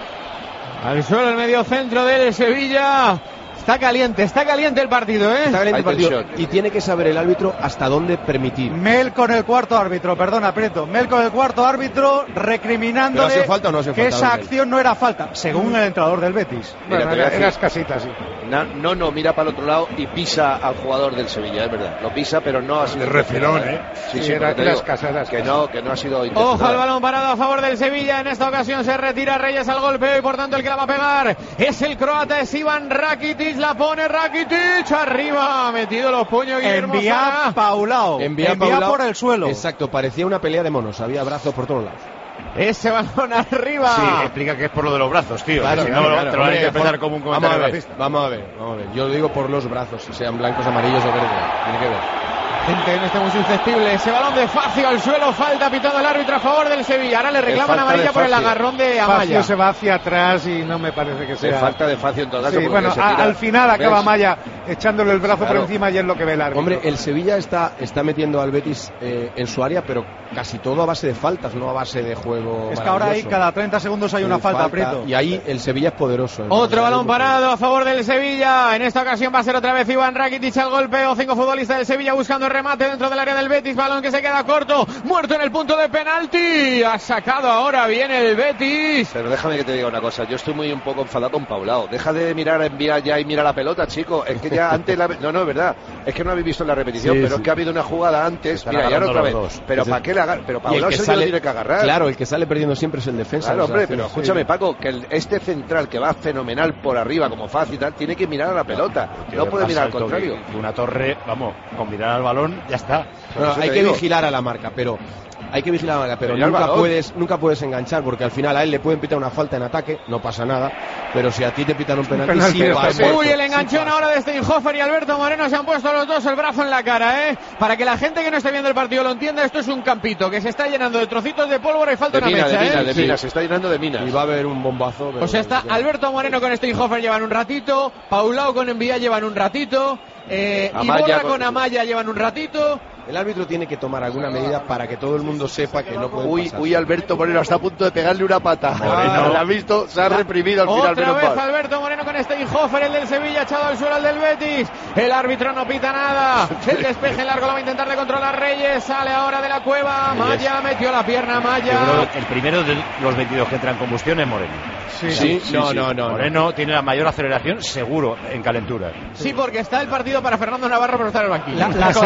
Al suelo el medio centro del Sevilla. Está caliente el partido, Está caliente el partido. Y tiene que saber el árbitro hasta dónde permitir. Mel con el cuarto árbitro, perdona, Prieto. Mel con el cuarto árbitro recriminándole ¿Pero falta o no que esa acción no era falta, según el entrenador del Betis. Bueno, era escasita, sí. No, mira para el otro lado y pisa al jugador del Sevilla, es verdad. Lo pisa, pero no ha sido. El refilón, Sí, era escasita. Que no ha sido intencional. Ojo al balón parado a favor del Sevilla. En esta ocasión se retira Reyes al golpeo y por tanto el que la va a pegar es el croata, es Ivan Rakitic. La pone Rakitic arriba, ha metido los puños Guillermo Envía Paulao. Envía por el suelo. Exacto, parecía una pelea de monos, había brazos por todos lados. Ese balón arriba. Sí, explica que es por lo de los brazos, tío. Claro, si no, te lo van a interpretar como un comentario de la pista. Vamos a ver. Yo lo digo por los brazos, sean blancos, amarillos o verdes. Tiene que ver. Gente en este muy susceptible. Ese balón de Facio al suelo, falta pitado el árbitro a favor del Sevilla. Ahora le reclaman amarilla por el agarrón de Amaya. Facio se va hacia atrás y no me parece que sea. Falta de Facio en todo caso. Sí, bueno, al final acaba Amaya echándole el brazo por encima y es lo que ve el árbitro. Hombre, el Sevilla está metiendo al Betis en su área, pero casi todo a base de faltas, no a base de juego. Es que ahora ahí cada 30 segundos hay una falta, Prieto. Y ahí el Sevilla es poderoso. Otro balón parado a favor del Sevilla. En esta ocasión va a ser otra vez Iván Rakitic al golpeo. 5 futbolistas del Sevilla buscando el remate dentro del área del Betis. Balón que se queda corto. Muerto en el punto de penalti. Ha sacado ahora bien el Betis. Pero déjame que te diga una cosa. Yo estoy un poco enfadado con Paulao. Deja de mirar a Envía ya y mira la pelota, chico. Es que había antes no, es verdad, es que no habéis visto la repetición, pero es que ha habido una jugada antes, mira, ya otra vez, pero ¿para qué la agarra? Pero Paulao se lo tiene que agarrar. Claro, el que sale perdiendo siempre es el defensa. Claro, hombre, pero escúchame, Paco, que este central que va fenomenal por arriba como fácil y tal, tiene que mirar a la pelota, no puede mirar al contrario. Una torre, vamos, con mirar al balón ya está. Bueno, hay que vigilar a la marca, pero nunca puedes enganchar, porque al final a él le pueden pitar una falta en ataque, no pasa nada, pero si a ti te pitan un penalti, sí va. Uy, el enganchón ahora de Steinhofer y Alberto Moreno, se han puesto los dos el brazo en la cara, Para que la gente que no esté viendo el partido lo entienda, esto es un campito que se está llenando de trocitos de pólvora y falta una mecha, de minas, se está llenando de minas. Y va a haber un bombazo. O sea, está Alberto Moreno con Steinhofer llevan un ratito, Paulao con Envía llevan un ratito, Iborra con Amaya llevan un ratito. El árbitro tiene que tomar alguna medida para que todo el mundo sepa que no puede pasar. Uy, Alberto Moreno está a punto de pegarle una pata. Moreno la ha visto, se ha reprimido al final. Otra vez Alberto Moreno con Steinhofer, el del Sevilla, echado al suelo al del Betis. El árbitro no pita nada. El despeje largo lo va a intentar de controlar Reyes. Sale ahora de la cueva. Maya metió la pierna. Maya. El primero de los 22 que entra en combustión es Moreno. Sí. No. Moreno tiene la mayor aceleración seguro en calentura. Sí, porque está el partido para Fernando Navarro, pero está en el banquillo.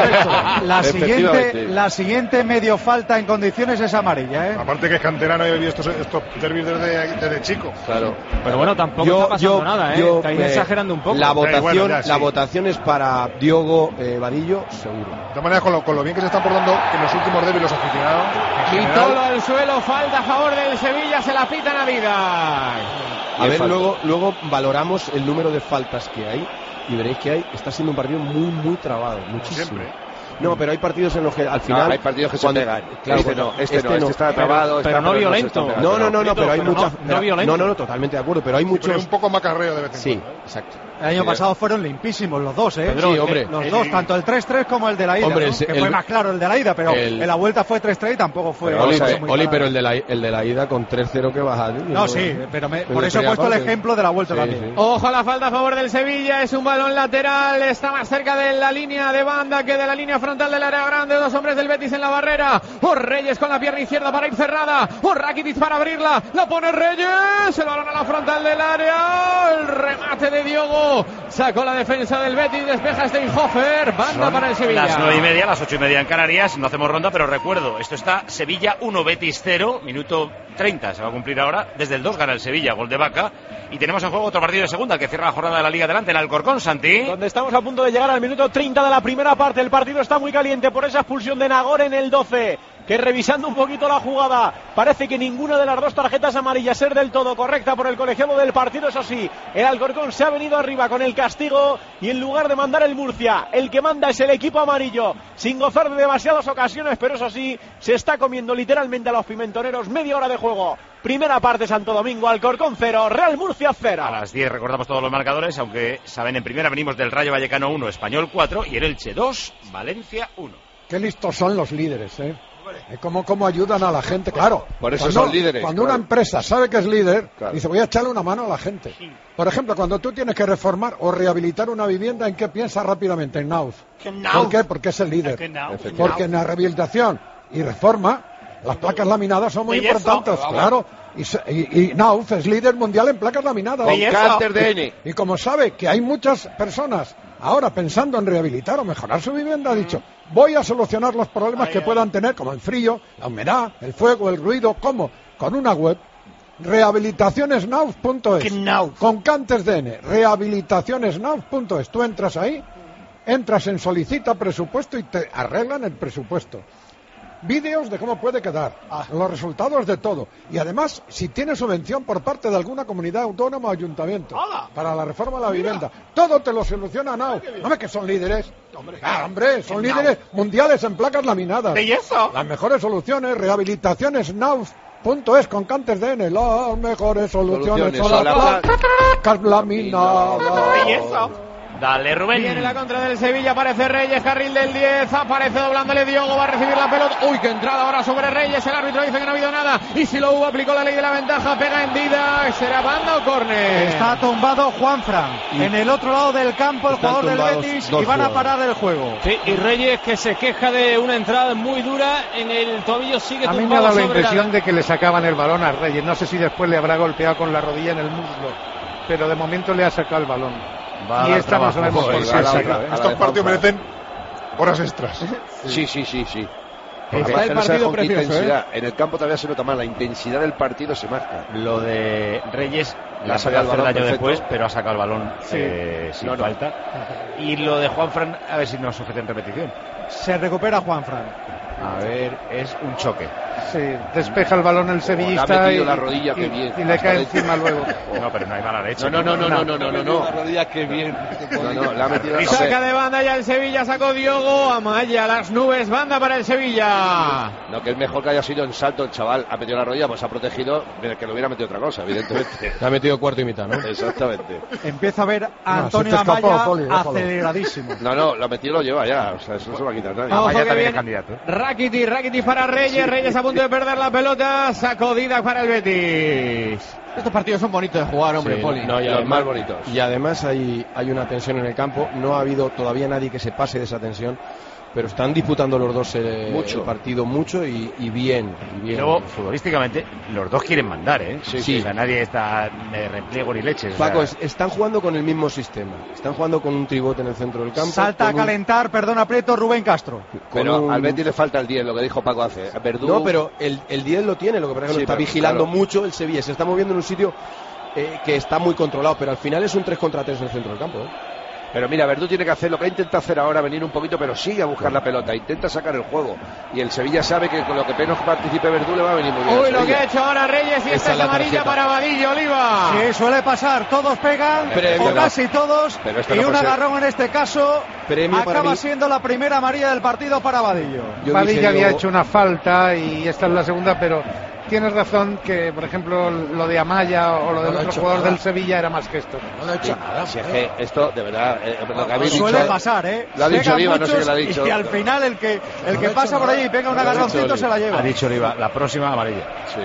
La siguiente medio falta en condiciones es amarilla, Aparte que es canterano y he visto estos derbis desde chico. Claro. Pero bueno, tampoco está pasando nada, Está exagerando un poco. La votación es para Diogo Vadillo, seguro. De todas maneras, con lo bien que se están portando en los últimos derbis los aficionados. Vitolo al suelo, falta a favor del Sevilla, se la pitan a vida. A ver, luego valoramos el número de faltas que hay y veréis que está siendo un partido muy, muy trabado, muchísimo. Siempre. No, pero hay partidos en los que al final hay partidos que se pegan. Claro, este está trabado, pero no violento. No, pero hay muchas. No violento. No, totalmente de acuerdo, pero hay muchos. Un poco macarreo de vez en cuando. Sí, exacto. El año pasado fueron limpísimos los dos, Pedro, sí, hombre. Los dos, tanto el 3-3 como el de la ida, hombre, que fue más claro el de la ida, pero en la vuelta fue 3-3 y tampoco fue. Pero el de la ida con 3-0 que baja. No, sí, pero por eso he puesto el ejemplo de la vuelta también. Sí. Ojo a la falta a favor del Sevilla, es un balón lateral, está más cerca de la línea de banda que de la línea frontal del área grande. Dos hombres del Betis en la barrera. Reyes con la pierna izquierda para ir cerrada. Rakitic para abrirla. La pone Reyes. El balón a la frontal del área. El remate de Diogo. Sacó la defensa del Betis. Despeja Steinhofer. Banda para el Sevilla. Las 9:30, las 8:30 en Canarias. No hacemos ronda, pero recuerdo, esto está Sevilla 1, Betis 0. Minuto 30 se va a cumplir ahora. Desde el 2 gana el Sevilla, gol de Vaca. Y tenemos en juego otro partido de segunda que cierra la jornada de la Liga delante en Alcorcón, Santi. Donde estamos a punto de llegar al minuto 30 de la primera parte. El partido está muy caliente por esa expulsión de Nagor en el 12. Que revisando un poquito la jugada, parece que ninguna de las dos tarjetas amarillas es del todo correcta por el colegiado del partido. Eso sí, el Alcorcón se ha venido arriba con el castigo y en lugar de mandar el Murcia, el que manda es el equipo amarillo, sin gozar de demasiadas ocasiones, pero eso sí, se está comiendo literalmente a los pimentoneros. Media hora de juego. Primera parte, Santo Domingo, Alcorcón 0, Real Murcia 0. A las 10 recordamos todos los marcadores, aunque saben, en primera venimos del Rayo Vallecano 1, Español 4 y el Elche 2, Valencia 1. Qué listos son los líderes, Cómo ayudan a la gente, claro. Por eso son líderes. Cuando una empresa sabe que es líder, dice, voy a echarle una mano a la gente. Por ejemplo, cuando tú tienes que reformar o rehabilitar una vivienda, ¿en qué piensas rápidamente? En Nauf. ¿Por qué? Porque es el líder. Porque en la rehabilitación y reforma, las placas laminadas son muy importantes, claro. Y Nauf es líder mundial en placas laminadas. Y como sabe que hay muchas personas ahora pensando en rehabilitar o mejorar su vivienda, ha dicho, voy a solucionar los problemas que puedan tener, como el frío, la humedad, el fuego, el ruido. ¿Cómo? Con una web, rehabilitacionesnauf.es, con Cantes DN, rehabilitacionesnauf.es. Tú entras ahí, entras en solicita presupuesto y te arreglan el presupuesto. Vídeos de cómo puede quedar, los resultados de todo. Y además, si tiene subvención por parte de alguna comunidad autónoma o ayuntamiento para la reforma de la vivienda, todo te lo soluciona Nau. Hombre, que son líderes. Son líderes mundiales en placas laminadas. ¿Belleza? Las mejores soluciones, rehabilitacionesnauf.es con Cantes DN, las mejores soluciones son las placas laminadas. ¿Belleza? Dale, Rubén. Viene la contra del Sevilla, aparece Reyes, carril del 10, aparece doblándole Diogo, va a recibir la pelota. Uy, qué entrada ahora sobre Reyes, el árbitro dice que no ha habido nada. Y si lo hubo, aplicó la ley de la ventaja, pega en Didac, ¿será banda o córner? Está tumbado Juanfran, en el otro lado del campo, el jugador del Betis, y van a parar el juego. Sí, y Reyes, que se queja de una entrada muy dura en el tobillo, sigue tumbado. A mí me ha dado la impresión de que le sacaban el balón a Reyes, no sé si después le habrá golpeado con la rodilla en el muslo, pero de momento le ha sacado el balón. Va y esta no sabemos por qué saca. Estos partidos merecen horas extras. Sí. Está el partido precioso, En el campo todavía se nota más, la intensidad del partido se marca. Lo de Reyes la ha sacado hacer daño después, pero ha sacado el balón sin falta. Y lo de Juanfran, a ver si nos sujeta en repetición. Se recupera Juanfran. A ver, es un choque. Sí, despeja el balón el sevillista y la rodilla, que bien. Y le cae encima luego. No, pero no hay mala leche. No. La rodilla, que bien. La ha metido. Saca de banda ya el Sevilla, sacó Diogo, Amaya, las nubes, banda para el Sevilla. No, que es mejor que haya sido en salto el chaval. Ha metido la rodilla, pues ha protegido, que lo hubiera metido otra cosa, evidentemente. Le ha metido cuarto y mitad, ¿no? Exactamente. Empieza a ver a Antonio Amaya aceleradísimo. No, lo metido lo lleva ya, o sea, eso no se va a quitar nadie. Amaya también es candidato. Rakitic para Reyes a punto de perder la pelota, sacó Didac para el Betis. Estos partidos son bonitos de jugar, hombre, Poli. No, y los más bonitos. Y además hay una tensión en el campo, no ha habido todavía nadie que se pase de esa tensión, pero están disputando los dos el partido mucho y bien. Y luego, futbolísticamente, los dos quieren mandar, ¿eh? Sí. O sea, nadie está de repliego ni leches. Paco, están jugando con el mismo sistema. Están jugando con un tribote en el centro del campo. Salta a calentar, perdona Prieto, Rubén Castro. Pero al Betis le falta el 10, lo que dijo Paco hace. Verdú... No, pero el 10 lo tiene, lo que pasa es que lo está vigilando mucho el Sevilla. Se está moviendo en un sitio que está muy controlado, pero al final es un 3 contra 3 en el centro del campo, Pero mira, Verdú tiene que hacer lo que intenta hacer ahora, venir un poquito, pero sigue a buscar la pelota, intenta sacar el juego. Y el Sevilla sabe que con lo que menos participe Verdú le va a venir muy bien. Uy, lo que ha hecho ahora Reyes, y esta es amarilla para Vadillo, Oliva. Sí, suele pasar, todos pegan, o casi todos, y un agarrón en este caso acaba siendo la primera amarilla del partido para Vadillo. Vadillo había hecho una falta y esta es la segunda, pero... Tienes razón que, por ejemplo, lo de Amaya o lo del otro jugador del Sevilla era más que esto. No le ha hecho nada. Si es que esto, de verdad, lo que habéis suele dicho, pasar, Lo ha dicho Oliva, no sé qué lo ha dicho. Y al final el que pasa por allí y pega un agarroncito se la lleva. Ha dicho Oliva, la próxima amarilla. Sí.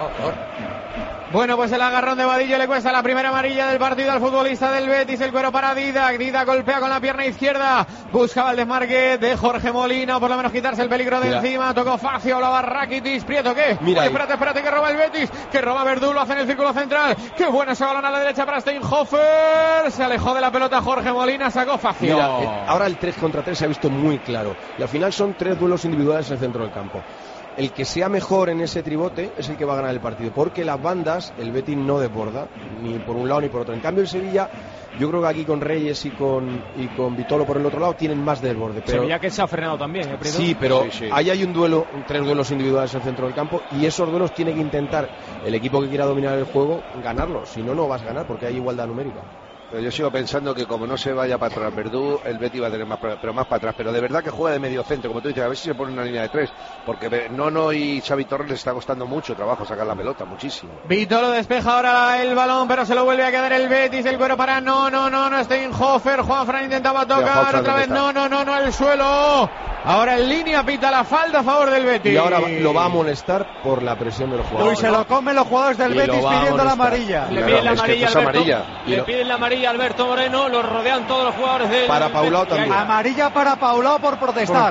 Bueno, pues el agarrón de Vadillo le cuesta la primera amarilla del partido al futbolista del Betis. El cuero para Didac. Didac golpea con la pierna izquierda. Buscaba el desmarque de Jorge Molina, o por lo menos quitarse el peligro de encima. Tocó Facio, hablaba Rakitic. Prieto, ¿qué? Mira, oye, espérate, que roba el Betis. Que roba Verdú, lo hace en el círculo central. Qué bueno ese balón a la derecha para Steinhofer. Se alejó de la pelota Jorge Molina, sacó Facio. Mira, ahora el 3 contra 3 se ha visto muy claro. Y al final son 3 duelos individuales en el centro del campo. El que sea mejor en ese tribote es el que va a ganar el partido, porque las bandas el Betis no desborda ni por un lado ni por otro. En cambio el Sevilla, yo creo que aquí con Reyes y con Vitolo por el otro lado tienen más desborde. Pero Sevilla que se ha frenado también, sí, pero ahí hay un duelo, 3 duelos individuales en el centro del campo, y esos duelos tiene que intentar el equipo que quiera dominar el juego ganarlos, si no, no vas a ganar porque hay igualdad numérica. Pero yo sigo pensando que como no se vaya para atrás Verdú, el Betis va a tener más para atrás. Pero de verdad que juega de medio centro, como tú dices, a ver si se pone una línea de 3. Porque Nono y Xavi Torres les está costando mucho trabajo sacar la pelota, muchísimo. Vitolo despeja ahora el balón, pero se lo vuelve a quedar el Betis. El cuero para no, Steinhofer. Juanfran intentaba tocar, otra vez no, al suelo. Ahora en línea pita la falta a favor del Betis. Y ahora lo va a amonestar por la presión de los jugadores. Uy, se lo comen los jugadores del Betis pidiendo la amarilla. Le piden la amarilla, le piden la amarilla a Alberto Moreno, lo rodean todos los jugadores del para Paulao también. Amarilla para Paulao por protestar.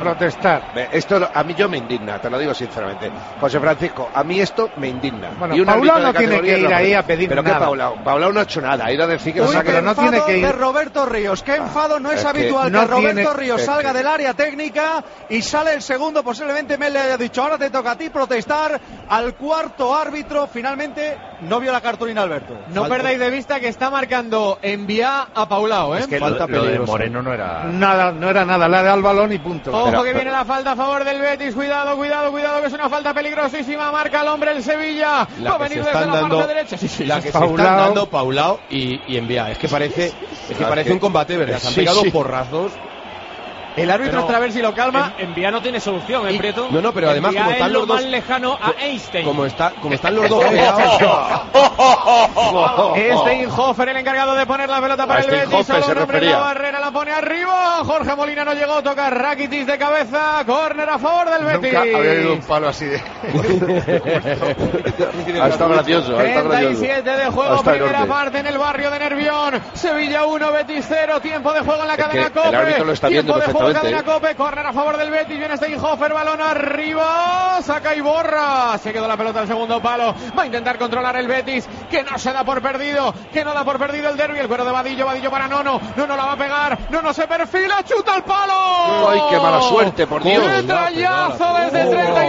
Esto a mí yo me indigna, te lo digo sinceramente. José Francisco, a mí esto me indigna. Bueno, y Paulao no tiene que ir ahí a pedir nada. Pero que Paulao no ha hecho nada, ha ido a decir que no tiene que ir. De Roberto Ríos, qué enfado, no es habitual que Roberto Ríos salga del área técnica y sale el segundo, posiblemente me le haya dicho, ahora te toca a ti protestar. Al cuarto árbitro, finalmente no vio la cartulina Alberto. No perdáis de vista que está marcando envía a Paulao, Es que falta lo de Moreno no era nada, le da el balón y punto. Ojo que viene la falta a favor del Betis, cuidado, que es una falta peligrosísima, marca el hombre el Sevilla. Va a venir desde la parte derecha. La que se están dando Paulao y envía. Es que parece un combate, ¿verdad? Se han pegado porrazos. El árbitro está a ver si lo calma. Envía no tiene solución, Prieto. No, pero además como están los dos más lejano a Einstein. Como están los dos pegados. Steinhofer, el encargado de poner la pelota para el Betis. Solo un hombre en la barrera, la pone pone arriba. Jorge Molina no llegó, toca Rakitic de cabeza. Córner a favor del Betis. Nunca había habido un palo así de... ha estado gracioso. 37 de juego, primera parte en el barrio de Nervión. Sevilla 1, Betis 0. Tiempo de juego en la cadena Cope. El árbitro lo está viendo perfectamente. Cadena Cope, córner a favor del Betis. Viene Steinhofer, balón arriba. Saca y borra. Se quedó la pelota al segundo palo. Va a intentar controlar el Betis, que no se da por perdido. Que no da por perdido el derbi. El cuero de Vadillo para Nono. Nono la va a pegar. Nono se perfila, chuta al palo. ¡Ay, qué mala suerte, por Dios! ¡Qué trayazo desde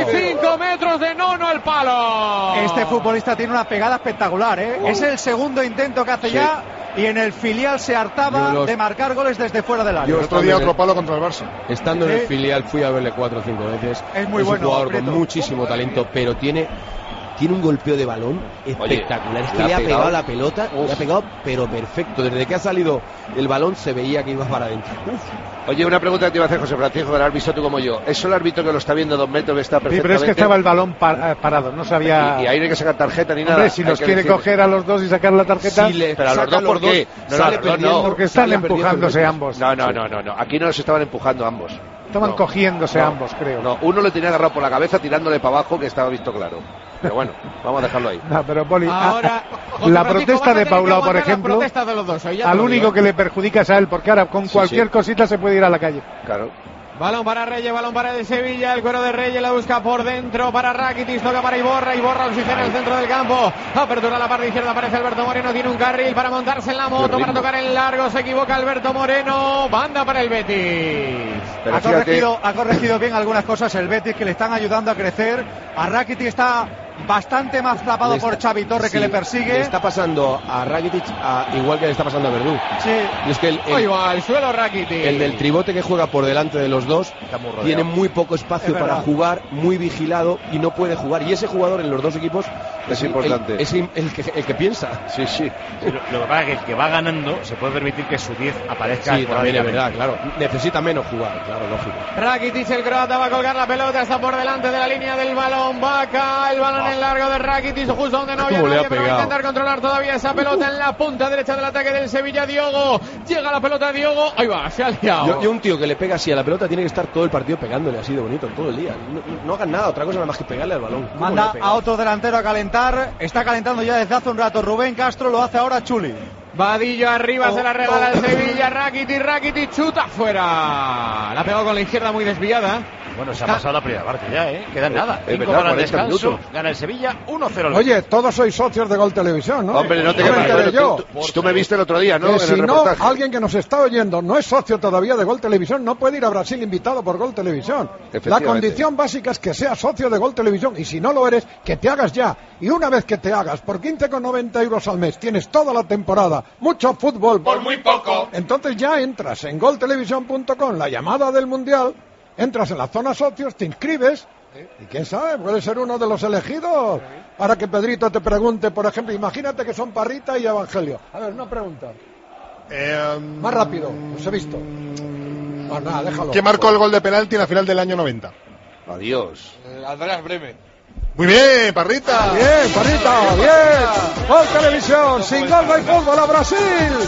35 metros de Nono al palo! Este futbolista tiene una pegada espectacular, ¿eh? Es el segundo intento que hace ya, y en el filial se hartaba de marcar goles desde fuera del área. Yo otro día otro palo contra el Barça. Estando en el filial fui a verle 4 o 5 veces. Es muy bueno. Un jugador con muchísimo talento, pero tiene un golpeo de balón espectacular. Es que le ha pegado la pelota, le ha pegado pero perfecto. Desde que ha salido el balón se veía que iba para adentro. Oye, una pregunta que te iba a hacer José Francisco, que lo has visto tú como yo. ¿Es el árbitro que lo está viendo a 2 metros, que está perfectamente? Sí, pero es que estaba el balón parado, no sabía... Y ahí no hay que sacar tarjeta ni nada. Hombre, si los quiere coger a los dos y sacar la tarjeta... Pero a los dos, ¿por qué? No, porque están empujándose ambos. No. Aquí no los estaban empujando ambos. Estaban cogiéndose ambos, creo. No, uno le tenía agarrado por la cabeza tirándole para abajo, que estaba visto claro. Pero bueno, vamos a dejarlo ahí. No, pero Poli, ahora, la protesta de Paulao, por ejemplo, de los dos, al único que le perjudica es a él, porque ahora con cualquier cosita se puede ir a la calle. Claro. Balón para Reyes, balón para el Sevilla, el cuero de Reyes la busca por dentro para Rakitic, toca para Iborra oxigena el centro del campo, apertura la parte izquierda, aparece Alberto Moreno, tiene un carril para montarse en la moto, para tocar en largo, se equivoca Alberto Moreno, banda para el Betis. Ha corregido bien algunas cosas el Betis, que le están ayudando a crecer. A Rakitic está bastante más tapado por Xavi Torre, que le persigue. Le está pasando a Rakitic igual que le está pasando a Verdú. Sí. Y es que ahí va al suelo Rakitic. El del tribote que juega por delante de los dos tiene muy poco espacio para jugar, muy vigilado y no puede jugar. Y ese jugador en los dos equipos es importante. Es el que piensa. Sí. Lo que pasa es que el que va ganando se puede permitir que su 10 aparezca. Sí, también es verdad, claro. Necesita menos jugar, claro, lógico. Rakitic, el croata, va a colgar la pelota, está por delante de la línea del balón, va acá, el balón en largo de Rakitic, justo donde no había nadie, pero va a intentar controlar todavía esa pelota en la punta derecha del ataque del Sevilla. Diogo, llega la pelota de Diogo, ahí va, se ha liado. Yo un tío que le pega así a la pelota tiene que estar todo el partido pegándole así de bonito todo el día. No hagan nada, otra cosa nada más que pegarle al balón. Manda a otro delantero a calentar, está calentando ya desde hace un rato Rubén Castro, lo hace ahora Chuli. Vadillo arriba, se la regala el Sevilla, Rakitic chuta fuera. La pegó con la izquierda muy desviada. Bueno, se ha pasado la primera parte ya, Quedan nada. 5 para el descanso. Gana el Sevilla 1-0. Oye, todos sois socios de Gol Televisión, ¿no? Hombre, no te quedas yo. Tú me viste el otro día, ¿no? Si no, alguien que nos está oyendo no es socio todavía de Gol Televisión, no puede ir a Brasil invitado por Gol Televisión. La condición básica es que seas socio de Gol Televisión, y si no lo eres, que te hagas ya. Y una vez que te hagas, por 15,90 euros al mes, tienes toda la temporada, mucho fútbol. Por muy poco. Entonces ya entras en goltelevisión.com, la llamada del Mundial. Entras en la zona socios, te inscribes y quién sabe, puede ser uno de los elegidos para que Pedrito te pregunte, por ejemplo, imagínate que son Parrita y Evangelio. A ver, una pregunta. Más rápido, os he visto. No, nada, déjalo. ¿Quién marcó el gol de penalti en la final del año 90? Adiós. Andreas Breme. Muy bien, Parrita. Bien, Parrita, bien. Gol Televisión, sin gol no hay fútbol a Brasil.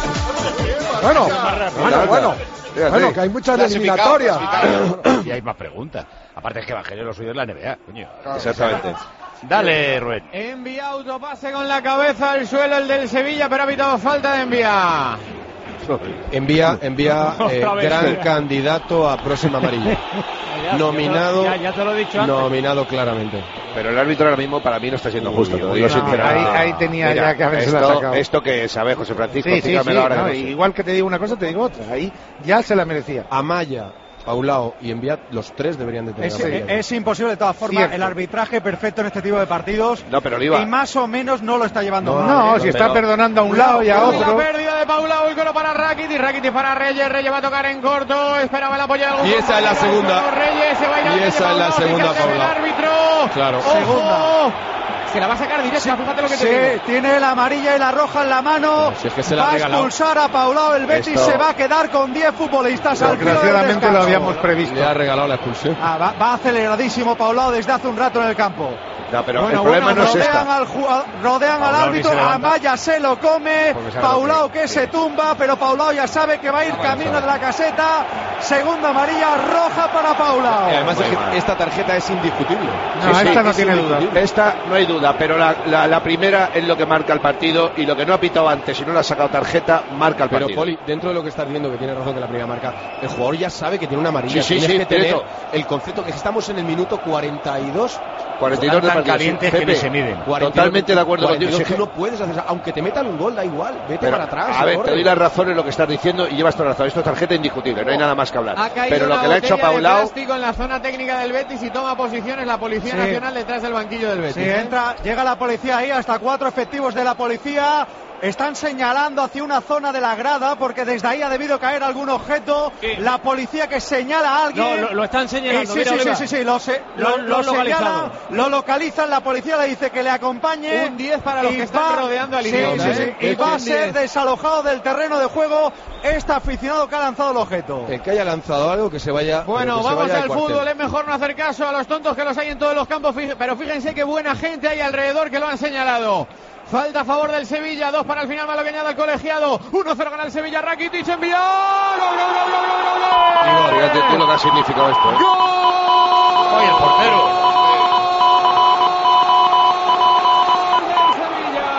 Bueno, que hay muchas eliminatorias. Y hay más preguntas. Aparte es que Evangelio lo suyo es la NBA, coño. Exactamente. Dale, Rubén. Envía autopase con la cabeza al suelo el del Sevilla, pero ha pitado falta de Envía. Envía gran candidato a próxima amarilla. Nominado, ya te lo he dicho antes. Nominado claramente. Pero el árbitro ahora mismo para mí no está siendo justo, te lo digo sinceramente. Ahí tenía ya que haberse la sacado. Esto que sabe José Francisco, sí, ahora. Igual que te digo una cosa, te digo otra. Ahí ya se la merecía. Amaya, Paulao y Envía, los tres deberían de tener. Es imposible de todas formas. El arbitraje perfecto en este tipo de partidos. No, pero y más o menos no lo está llevando mal. No, si está perdonando a un lado y a otro. La pérdida de Paulao, el gol para Rakitic para Reyes va a tocar en corto, esperaba el apoyo del y esa es la segunda. Reyes se va a ir. Y esa es la segunda, Paulao. El árbitro. Claro. Segunda. Se la va a sacar directa, fíjate lo que te digo. Tiene la amarilla y la roja en la mano. Si es que va a expulsar a Paulao. El Betis se va a quedar con 10 futbolistas al filo del desgraciadamente descanso. lo habíamos previsto. Le ha regalado la expulsión. Va aceleradísimo Paulao desde hace un rato en el campo. No, pero el problema no es esta. Rodean al árbitro, Amaya se lo come, Paulao que se tumba, pero Paulao ya sabe que va a ir camino de la caseta. Segunda amarilla roja para Paulao. Además esta tarjeta es indiscutible. No, esta no tiene duda. Esta no hay duda, pero la primera es lo que marca el partido, y lo que no ha pitado antes y no le ha sacado tarjeta marca el partido. Pero Poli, dentro de lo que estás viendo, que tiene razón de la primera marca, el jugador ya sabe que tiene una amarilla. Tienes que tener el concepto que estamos en el minuto 42 de tan calientes que no se miden. Totalmente de acuerdo contigo. Tú no puedes hacer eso. Aunque te metan un gol, da igual. Vete para atrás. A ver, te doy la razón en lo que estás diciendo y llevas toda la razón. Esto es tarjeta indiscutible, no hay nada más que hablar. Pero lo que le ha hecho a Paulao en la zona técnica del Betis y toma posiciones la Policía Nacional detrás del banquillo del Betis. Sí, llega la policía ahí, hasta 4 efectivos de la policía. Están señalando hacia una zona de la grada porque desde ahí ha debido caer algún objeto. La policía que señala a alguien. No, lo están señalando. Sí, lo señalan, lo localizan. La policía le dice que le acompañe. Un 10 para los que están rodeando al Iniesta. Y va a ser desalojado del terreno de juego este aficionado que ha lanzado el objeto. El que haya lanzado algo que se vaya. Bueno, vamos al fútbol. Es mejor no hacer caso a los tontos que los hay en todos los campos. Pero fíjense qué buena gente hay alrededor que lo han señalado. Falta a favor del Sevilla, 2 para el final, malo que añade el colegiado. 1-0 gana el Sevilla, Rakitic envía. ¡Gol! Fíjate tú lo que ha significado esto. ¡Gol! ¡Oye, el portero! ¡Gol del Sevilla!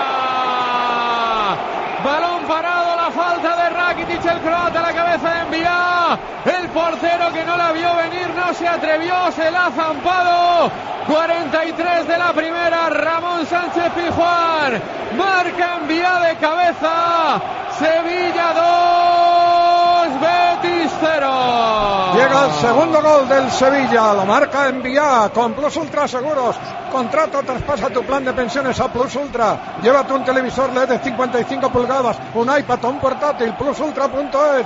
Balón parado, la falta de Rakitic, el croata a la cabeza de Envía. El portero que no la vio venir, no se atrevió, se la ha zampado. 43 de la primera, Ramón Sánchez Pizjuán marca Envía de cabeza. Sevilla 2, Betis 0. Llega el segundo gol del Sevilla, lo marca Envía con Plus Ultra Seguros. Contrata, traspasa tu plan de pensiones a Plus Ultra. Llévate un televisor LED de 55 pulgadas, un iPad o un portátil. Plusultra.es.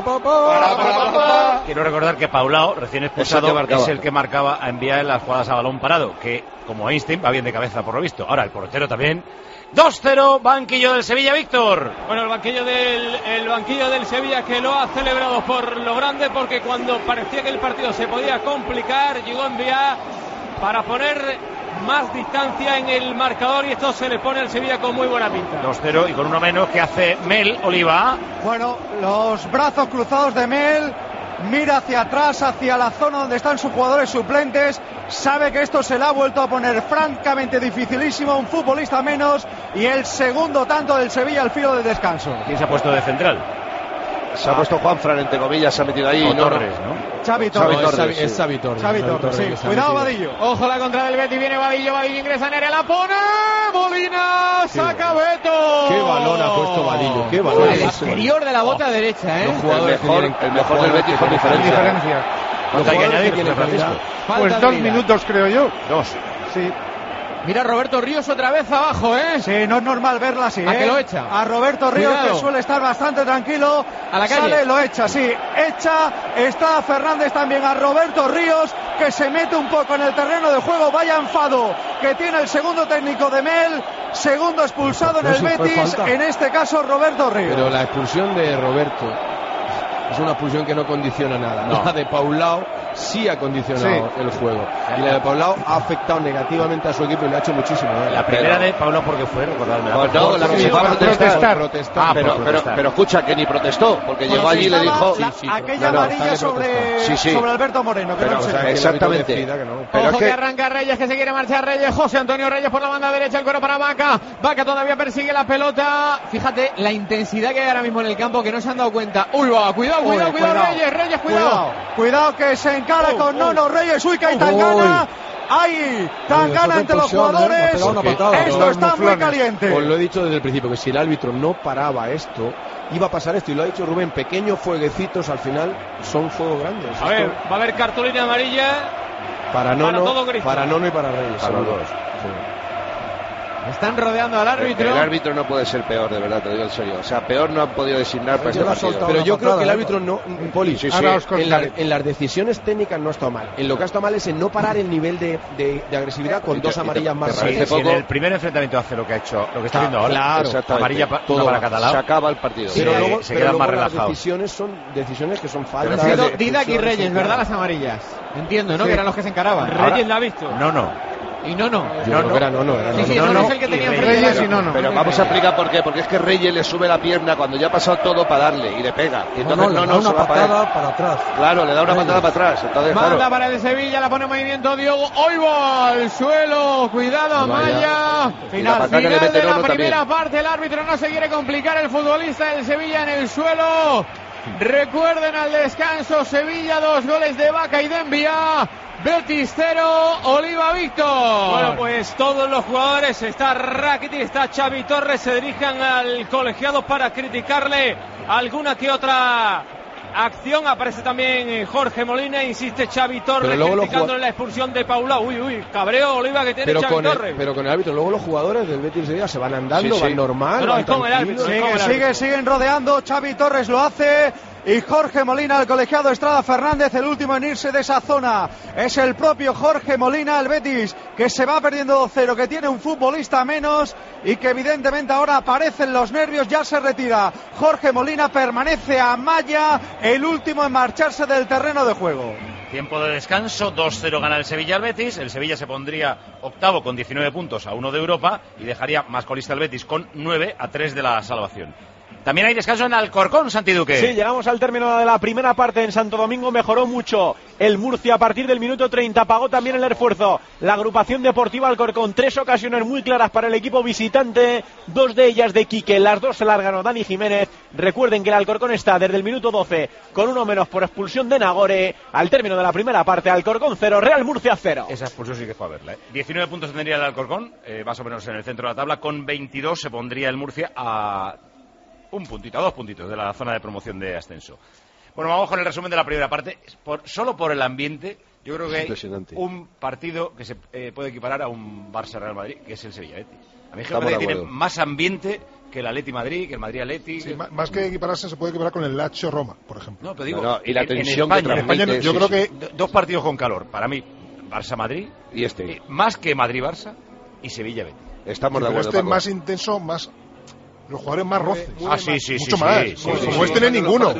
Quiero recordar que Paulao, recién expulsado, es el que marcaba a Envía en las jugadas a balón parado, que como Einstein va bien de cabeza por lo visto. Ahora el portero también. 2-0, banquillo del Sevilla, Víctor. Bueno, el banquillo del Sevilla, que lo ha celebrado por lo grande, porque cuando parecía que el partido se podía complicar, llegó Envía para poner más distancia en el marcador, y esto se le pone al Sevilla con muy buena pinta. 2-0 y con uno menos que hace Mel Oliva. Bueno, los brazos cruzados de Mel, mira hacia atrás, hacia la zona donde están sus jugadores suplentes. Sabe que esto se le ha vuelto a poner francamente dificilísimo, un futbolista menos, y el segundo tanto del Sevilla al filo del descanso. ¿Quién se ha puesto de central? Se ha puesto Juan Fran, entre comillas, se ha metido ahí. Torres, ¿no? Xavi Torres. Es Xavi Torres. Xavi Torres, sí. Cuidado, Vadillo. Ojo, la contra del Betis, viene Vadillo ingresa en área, la pone Molina, saca Beto. Qué balón ha puesto Vadillo, qué balón. El exterior de la bota derecha, el mejor del Betis por diferencia. ¿Cuánto hay que añadir, Francisco? Pues 2 minutos, creo yo. 2. Sí. Mira Roberto Ríos otra vez abajo, ¿eh? Sí, no es normal verla así, ¿A que lo echa? A Roberto Ríos, que suele estar bastante tranquilo. A la calle. Sale, lo echa, sí. Está Fernández también a Roberto Ríos, que se mete un poco en el terreno de juego. Vaya enfado que tiene el segundo técnico de Mel. Segundo expulsado en el Betis, en este caso Roberto Ríos. Pero la expulsión de Roberto es una expulsión que no condiciona nada. No. La de Paulao sí ha condicionado el juego. Y la de Paulao ha afectado negativamente a su equipo y le ha hecho muchísimo daño. La primera de Paulao, ¿por qué fue? Recordarme. No, la que se va a protestar. Pero escucha, que ni protestó, porque llegó allí y le dijo... Aquella amarilla sobre Alberto Moreno. Pero, exactamente. Ojo que arranca Reyes, que se quiere marchar Reyes. José Antonio Reyes por la banda derecha, el coro para Vaca. Vaca todavía persigue la pelota. Fíjate la intensidad que hay ahora mismo en el campo, que no se han dado cuenta. Uy, va, cuidado, Reyes, cuidado que se encara con Nono Reyes. Uy, que hay Tangana. ¡Ay! Tangana entre los jugadores. Esto está muy caliente. Os lo he dicho desde el principio, que si el árbitro no paraba esto, iba a pasar esto, y lo ha dicho Rubén. Pequeños fueguecitos al final son fuegos grandes. A ver, va a haber cartulina amarilla para Nono y para Reyes. Para los dos. Están rodeando al árbitro. El árbitro no puede ser peor, de verdad, te digo en serio. O sea, peor no han podido designar para este partido. Pero yo creo que el árbitro no, Poli, en las decisiones técnicas no está mal. En lo que ha estado mal es en no parar el nivel de agresividad con 2 amarillas más. En el primer enfrentamiento hace lo que ha hecho, lo que está viendo ahora. Claro, amarilla todo para Catalán. Se acaba el partido. Pero luego se quedan más relajados. Las decisiones son decisiones que son faltas. Han sido Didac y Reyes, ¿verdad? Las amarillas. Entiendo, ¿no? Que eran los que se encaraban. Reyes la ha visto. No. Y Nono. Yo creo que era Nono. Sí, Nono es el que tenía Reyes y Nono. Pero vamos a explicar por qué. Porque es que Reyes le sube la pierna cuando ya ha pasado todo para darle y le pega. Y entonces le da una patada para atrás. Claro, le da una patada para atrás. Entonces, manda para el Sevilla, la pone en movimiento Diogo. ¡Oigo! Al suelo. Cuidado, Amaya. Final de la primera parte. El árbitro no se quiere complicar. El futbolista del Sevilla en el suelo. Recuerden al descanso, Sevilla 2 goles de Vaca y de Envía, Betis 0, Oliva Víctor. Bueno, pues todos los jugadores, está Rakitic, está Xavi Torres, se dirigen al colegiado para criticarle alguna que otra acción. Aparece también Jorge Molina, insiste Xavi Torres criticando la expulsión de Paulao. Uy, cabreo Oliva que tiene Xavi Torres. Pero con el árbitro, luego los jugadores del Betis Sevilla se van andando, van normal. No, es con el árbitro. Siguen rodeando, Xavi Torres lo hace. Y Jorge Molina, el colegiado Estrada Fernández, el último en irse de esa zona. Es el propio Jorge Molina, el Betis, que se va perdiendo 2-0, que tiene un futbolista menos y que evidentemente ahora aparecen los nervios, ya se retira. Jorge Molina, permanece Amaya, el último en marcharse del terreno de juego. Tiempo de descanso, 2-0 gana el Sevilla al Betis. El Sevilla se pondría octavo con 19 puntos a 1 de Europa y dejaría más colista al Betis con 9 a 3 de la salvación. También hay descanso en Alcorcón, Santi Duque. Sí, llegamos al término de la primera parte en Santo Domingo. Mejoró mucho el Murcia a partir del minuto 30. Pagó también el esfuerzo la agrupación deportiva Alcorcón. 3 ocasiones muy claras para el equipo visitante. 2 de ellas de Quique. Las 2 se las ganó Dani Jiménez. Recuerden que el Alcorcón está desde el minuto 12 con 1 menos por expulsión de Nagore. Al término de la primera parte, Alcorcón 0, Real Murcia 0. Esa expulsión sí que fue a verla. 19 puntos tendría el Alcorcón, más o menos en el centro de la tabla. Con 22 se pondría el Murcia a 1 puntito, a 2 puntitos de la zona de promoción de ascenso. Bueno, vamos con el resumen de la primera parte. Solo por el ambiente, yo creo que hay un partido que se puede equiparar a un Barça-Real Madrid, que es el Sevilla-Betis. A mí me tiene más ambiente que el Atleti-Madrid, que el Madrid-Atleti. Sí, más que equipararse, se puede equiparar con el Lazio-Roma, por ejemplo. No, pero digo, y la tensión en España, que transmite, yo creo que 2 partidos con calor. Para mí, Barça-Madrid, y más que Madrid-Barça y Sevilla-Betis. Estamos de acuerdo, este es más intenso, más... Los jugadores más roces. Sí. Mucho más. Como este no hay ninguno.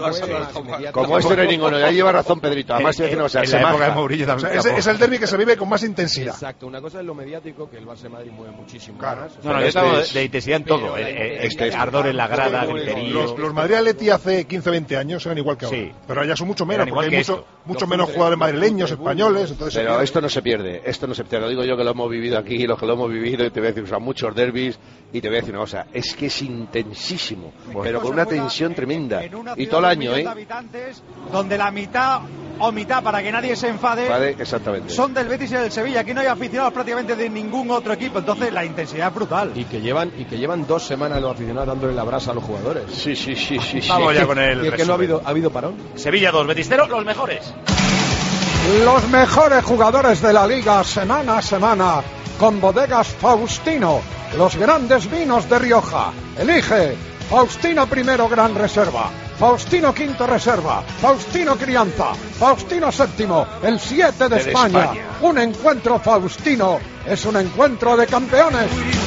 Como este no hay ninguno. Ya lleva razón Pedrito. Además, en la época de Mourinho también. Es el derbi que se vive con más intensidad. Exacto. Una cosa es lo mediático, que el Barça de Madrid mueve muchísimo más. No, yo estamos de intensidad en todo. Ardor en la grada, griterío. Los Madrid-Atleti hace 15-20 años eran igual que ahora. Pero ya son mucho menos, porque hay mucho menos jugadores madrileños, españoles. Pero esto no se pierde. Te lo digo yo que lo hemos vivido aquí, los que lo hemos vivido, y te voy a decir, muchos derbis, y te voy a decir una cosa. Es que es intensísimo, pero con una tensión tremenda. Y todo el año, donde la mitad para que nadie se enfade, exactamente, son del Betis y del Sevilla. Aquí no hay aficionados prácticamente de ningún otro equipo, entonces la intensidad es brutal. Y que llevan 2 semanas los aficionados dándole la brasa a los jugadores. Sí. Vamos ya con el y es que no ha habido parón. Sevilla 2, Betis 0, los mejores. Los mejores jugadores de la liga semana a semana con Bodegas Faustino, los grandes vinos de Rioja. Elige Faustino primero Gran Reserva, Faustino quinto Reserva, Faustino Crianza, Faustino séptimo, el 7 de España. Un encuentro Faustino es un encuentro de campeones.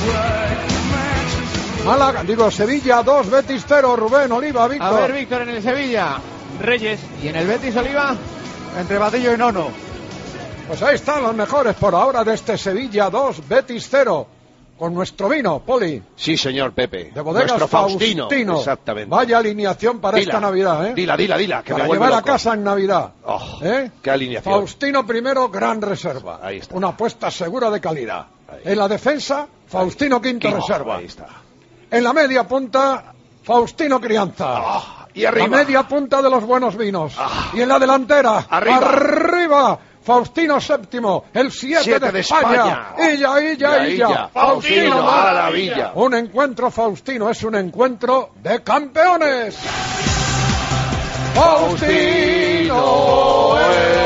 Sevilla 2, Betis 0, Rubén, Oliva, Víctor. A ver, Víctor, en el Sevilla, Reyes, y en el Betis, Oliva, entre Vadillo y Nono. Pues ahí están los mejores por ahora de este Sevilla 2, Betis 0. Con nuestro vino, Poli. Sí, señor Pepe. De Bodegas nuestro Faustino. Exactamente. Vaya alineación para esta Navidad, ¿eh? Dila. Que para me llevar loco. a casa en Navidad. Qué alineación. Faustino primero, Gran Reserva. Ahí está. Una apuesta segura de calidad. En la defensa, Faustino quinto Reserva. Ahí está. En la media punta, Faustino Crianza. Y arriba. La media punta de los buenos vinos. Y en la delantera, arriba. Faustino séptimo, el 7 de España. Illa. Faustino maravilla. Un encuentro Faustino es un encuentro de campeones. Faustino.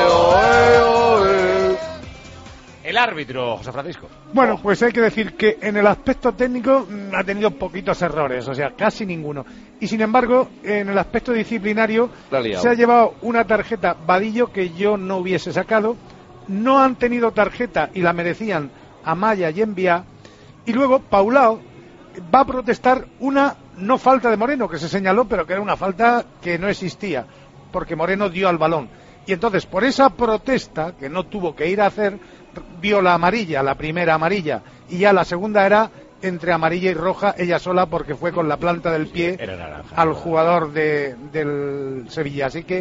El árbitro, José Francisco. Bueno, pues hay que decir que en el aspecto técnico ha tenido poquitos errores, o sea, casi ninguno. Y sin embargo, en el aspecto disciplinario se ha llevado una tarjeta Vadillo que yo no hubiese sacado. No han tenido tarjeta y la merecían Amaya y Envía. Y luego Paulao va a protestar una no falta de Moreno, que se señaló, pero que era una falta que no existía, porque Moreno dio al balón. Y entonces, por esa protesta, que no tuvo que ir a hacer, vio la amarilla, la primera amarilla, y ya la segunda era entre amarilla y roja, ella sola, porque fue con la planta del pie al jugador del Sevilla. Así que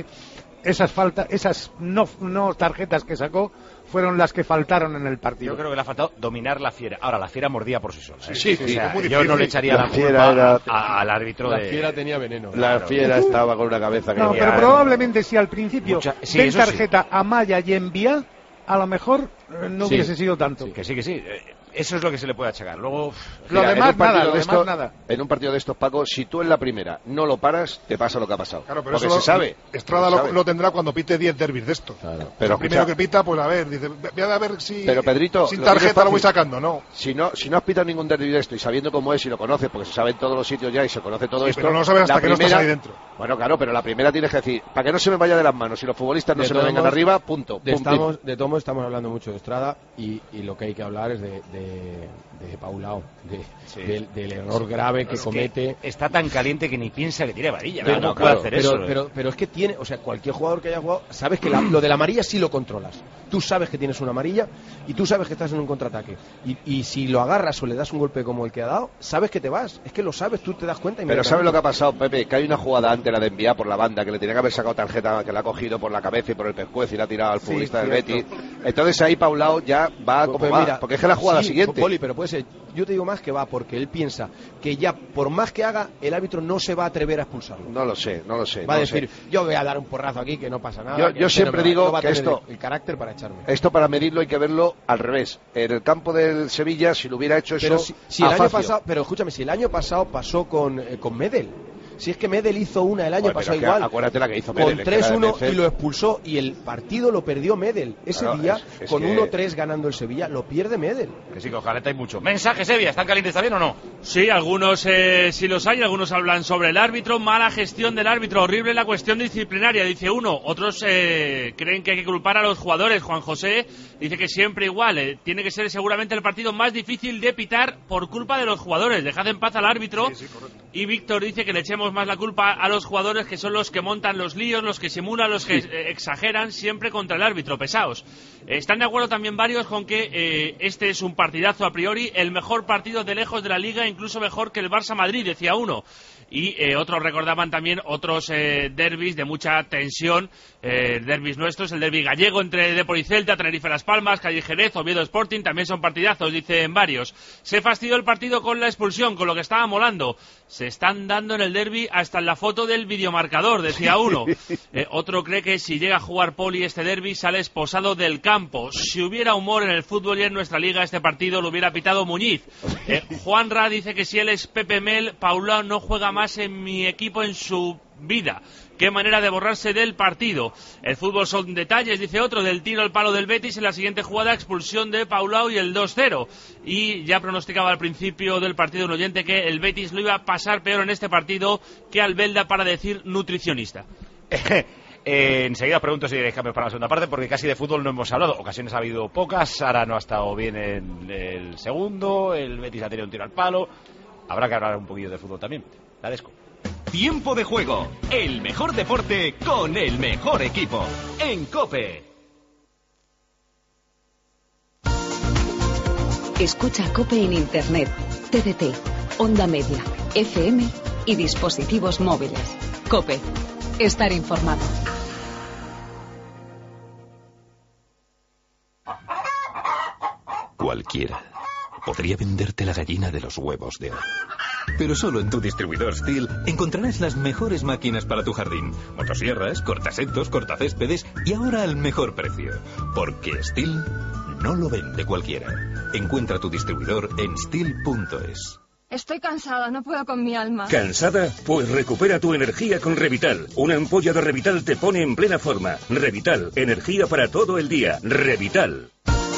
esas no tarjetas que sacó fueron las que faltaron en el partido. Yo creo que le ha faltado dominar la Fiera. Ahora, la Fiera mordía por sí sola. Sí, o sea, yo no le echaría la culpa al árbitro. La Fiera tenía veneno. La Fiera estaba con una cabeza que... No, pero probablemente si al principio ven tarjeta a Maya y envía, a lo mejor no hubiese sido tanto. Sí, que sí. Eso es lo que se le puede achacar. Luego, lo demás nada. En un partido de estos, Paco, si tú en la primera no lo paras, te pasa lo que ha pasado. Claro, pero porque eso se sabe. Estrada lo tendrá cuando pite 10 derbis de esto. Claro, pero el primero que pita, pues a ver, dice, voy a ver si pero Pedrito, sin tarjeta lo voy sacando, ¿no? Si no has pitado ningún derbi de esto y sabiendo cómo es y lo conoces, porque se sabe en todos los sitios ya y se conoce todo esto. Pero no lo sabes hasta que no estás ahí dentro. Bueno, claro, pero la primera tienes que decir, para que no se me vaya de las manos, si los futbolistas no se me vengan arriba, punto. De todos modos estamos hablando mucho de Estrada y lo que hay que hablar es de Paulao, del error grave que comete. Está tan caliente que ni piensa que tiene varilla. Pero no puede hacer eso. Pero es que tiene, o sea, cualquier jugador que haya jugado, sabes que lo de la amarilla sí lo controlas. Tú sabes que tienes una amarilla y tú sabes que estás en un contraataque. Y si lo agarras o le das un golpe como el que ha dado, sabes que te vas. Es que lo sabes, tú te das cuenta. Pero ¿sabes lo que ha pasado, Pepe? Que hay una jugada antes, la de enviar por la banda, que le tenía que haber sacado tarjeta, que la ha cogido por la cabeza y por el pescuezo y la ha tirado al futbolista del Betis. Entonces ahí Paulao ya va como va, mira, porque es que la jugada siguiente. Poli, pero puede ser, yo te digo más que va porque él piensa que ya por más que haga, el árbitro no se va a atrever a expulsarlo. No lo sé. Va a decir, yo voy a dar un porrazo aquí que no pasa nada. Yo siempre digo que esto, el carácter para echarme. Esto para medirlo hay que verlo al revés. En el campo del Sevilla, si lo hubiera hecho pero eso, si el año pasado, pero escúchame, si el año pasado pasó con Medel. Si es que Medel hizo una el año pasado igual. Acuérdate la que hizo Medel. Con 3-1 y lo expulsó y el partido lo perdió Medel. Ese día, con 1-3 ganando el Sevilla, lo pierde Medel. Que sí, que ojalá hay mucho. Mensajes, Sevilla, ¿están calientes también o no? Sí, algunos sí los hay, algunos hablan sobre el árbitro, mala gestión del árbitro, horrible la cuestión disciplinaria, dice uno. Otros creen que hay que culpar a los jugadores. Juan José dice que siempre igual, tiene que ser seguramente el partido más difícil de pitar por culpa de los jugadores. Dejad en paz al árbitro. Sí, y Víctor dice que le echemos más la culpa a los jugadores, que son los que montan los líos, los que simulan, los que exageran siempre contra el árbitro, pesados. Están de acuerdo también varios con que este es un partidazo a priori, el mejor partido de lejos de la Liga, incluso mejor que el Barça-Madrid, decía uno. Y otros recordaban también otros derbis de mucha tensión, derbis nuestros, el derbi gallego entre Depor y Celta, Tenerife Las Palmas, Cádiz Jerez, Oviedo Sporting, también son partidazos, dicen varios. Se fastidió el partido con la expulsión, con lo que estaba molando. Se están dando en el derbi hasta en la foto del videomarcador, decía uno. Otro cree que si llega a jugar Poli este derbi sale esposado del campo. Si hubiera humor en el fútbol y en nuestra liga, este partido lo hubiera pitado Muñiz. Juan Ra dice que si él es Pepe Mel, Paulao no juega más en mi equipo en su vida. Qué manera de borrarse del partido. El fútbol son detalles, dice otro, del tiro al palo del Betis en la siguiente jugada, expulsión de Paulao y el 2-0. Y ya pronosticaba al principio del partido un oyente que el Betis lo iba a pasar peor en este partido que Albelda, para decir nutricionista. Enseguida pregunto si queréis cambios para la segunda parte, porque casi de fútbol no hemos hablado. Ocasiones ha habido pocas, Sara no ha estado bien en el segundo, el Betis ha tenido un tiro al palo. Habrá que hablar un poquillo de fútbol también. La Desco. Tiempo de juego, el mejor deporte con el mejor equipo, en COPE. Escucha COPE en Internet, TDT, Onda Media, FM y dispositivos móviles. COPE, estar informado. Cualquiera podría venderte la gallina de los huevos de oro. Pero solo en tu distribuidor STIHL encontrarás las mejores máquinas para tu jardín. Motosierras, cortasetos, cortacéspedes y ahora al mejor precio. Porque STIHL no lo vende cualquiera. Encuentra tu distribuidor en STIHL.es. Estoy cansada, no puedo con mi alma. ¿Cansada? Pues recupera tu energía con Revital. Una ampolla de Revital te pone en plena forma. Revital, energía para todo el día. Revital.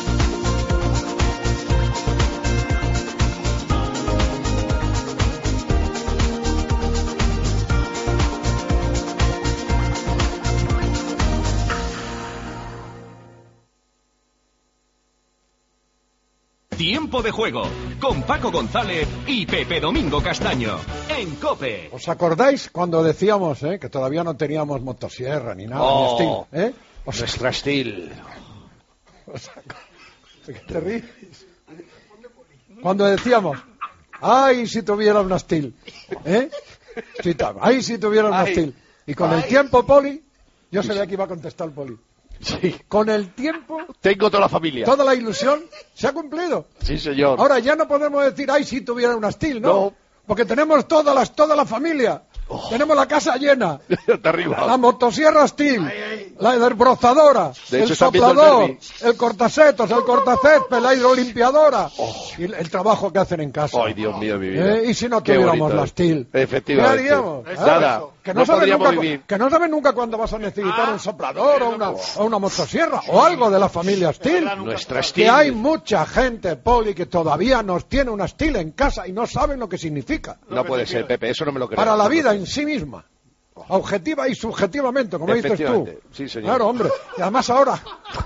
Tiempo de juego, con Paco González y Pepe Domingo Castaño, en COPE. ¿Os acordáis cuando decíamos que todavía no teníamos motosierra ni nada? Oh, ni Steel, nuestra Steel. ¿Te ríes? Cuando decíamos, ¡ay, si tuviera una Steel! ¿Eh? ¡Ay, si tuviera una Steel! Y con el tiempo, Poli, yo sabía que iba a contestar Poli. Sí. Con el tiempo... Tengo toda la familia. Toda la ilusión se ha cumplido. Sí, señor. Ahora ya no podemos decir, ¡ay, si tuviera una Steel! No. Porque tenemos toda la familia. Tenemos la casa llena. La motosierra Steel, la desbrozadora, el soplador, el cortasetos, el cortacésped, la hidrolimpiadora. Y el trabajo que hacen en casa. Ay, Dios mío, mi vida. Y si no tuviéramos la Steel. Efectivamente. ¿Qué haríamos? Nada. Que no sabes nunca cuándo vas a necesitar un soplador o una motosierra o algo de la familia Steel. Nuestra Steel. Que hay mucha gente, Poli, que todavía nos tiene una Steel en casa y no saben lo que significa. No puede ser, Pepe, eso no me lo creo. Para la vida en sí misma, objetiva y subjetivamente, como dices tú. Sí, señor. Claro, hombre. Y además ahora,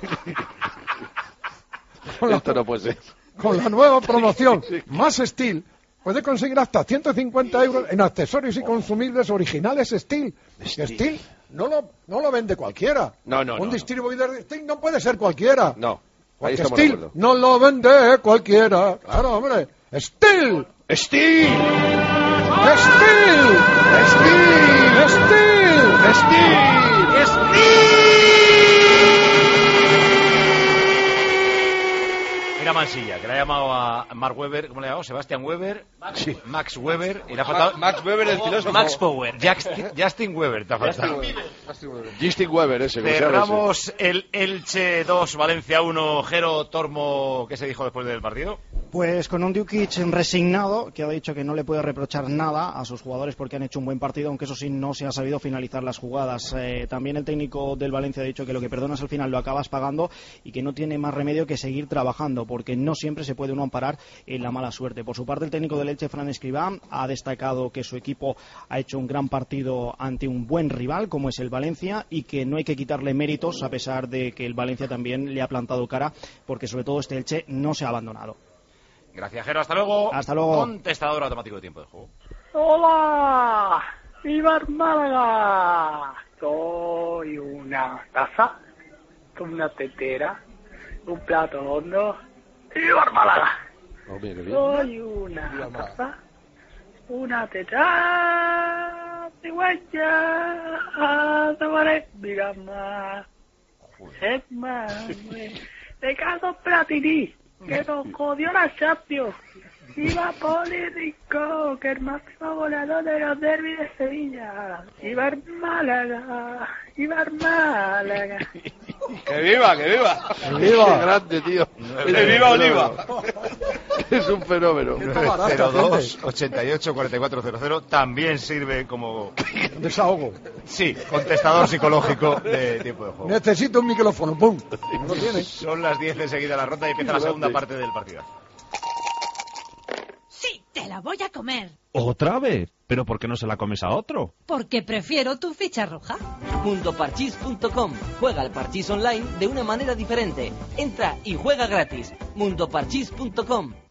esto no puede ser. Con la nueva promoción Más Steel, puede conseguir hasta 150 euros en accesorios y consumibles originales Steel. Steel no lo vende cualquiera. Un distribuidor de Steel no puede ser cualquiera. No. Porque Steel no lo vende cualquiera. Claro, hombre. Steel. Steel. Steel. Steel. Steel. Steel. Mira Mansilla, que le ha llamado a Mark Webber, ¿cómo le ha llamado? Sebastián Webber, Max Webber, y le ha faltado... Max Webber, el filósofo. Max Power. Justin Webber, te ha faltado. Justin Webber, ese. Cerramos el Elche 2, Valencia 1, Jero Tormo, ¿qué se dijo después del partido? Pues con un Dukic resignado, que ha dicho que no le puede reprochar nada a sus jugadores porque han hecho un buen partido, aunque eso sí no se ha sabido finalizar las jugadas. También el técnico del Valencia ha dicho que lo que perdonas al final lo acabas pagando y que no tiene más remedio que seguir trabajando, porque no siempre se puede uno amparar en la mala suerte. Por su parte, el técnico del Elche, Fran Escribá, ha destacado que su equipo ha hecho un gran partido ante un buen rival como es el Valencia y que no hay que quitarle méritos a pesar de que el Valencia también le ha plantado cara, porque sobre todo este Elche no se ha abandonado. Gracias, Jero. Hasta luego. Hasta luego. Contestador automático de tiempo de juego. ¡Hola! ¡Viva Málaga! Soy una taza, una tetera, un plato hondo. ¡Viva Málaga! Soy una taza, una tetera, cigüeña, tomaré, digamos, es más, de caso Platini, que nos jodió la Champions. ¡Viva Político, que el máximo goleador de los derbis de Sevilla! ¡Viva el Málaga! ¡Viva el Málaga! ¡Que viva, que viva! ¡Que viva! ¡Qué grande, tío! ¡Que viva Oliva! Es un fenómeno. 02 88 44 00 también sirve como desahogo. Sí, contestador psicológico de tiempo de juego. Necesito un micrófono, ¡pum! No lo tiene. Son las 10 enseguida la ronda y empieza la segunda parte del partido. Te la voy a comer. ¿Otra vez? ¿Pero por qué no se la comes a otro? Porque prefiero tu ficha roja. Mundoparchís.com. Juega al parchís online de una manera diferente. Entra y juega gratis. Mundoparchís.com.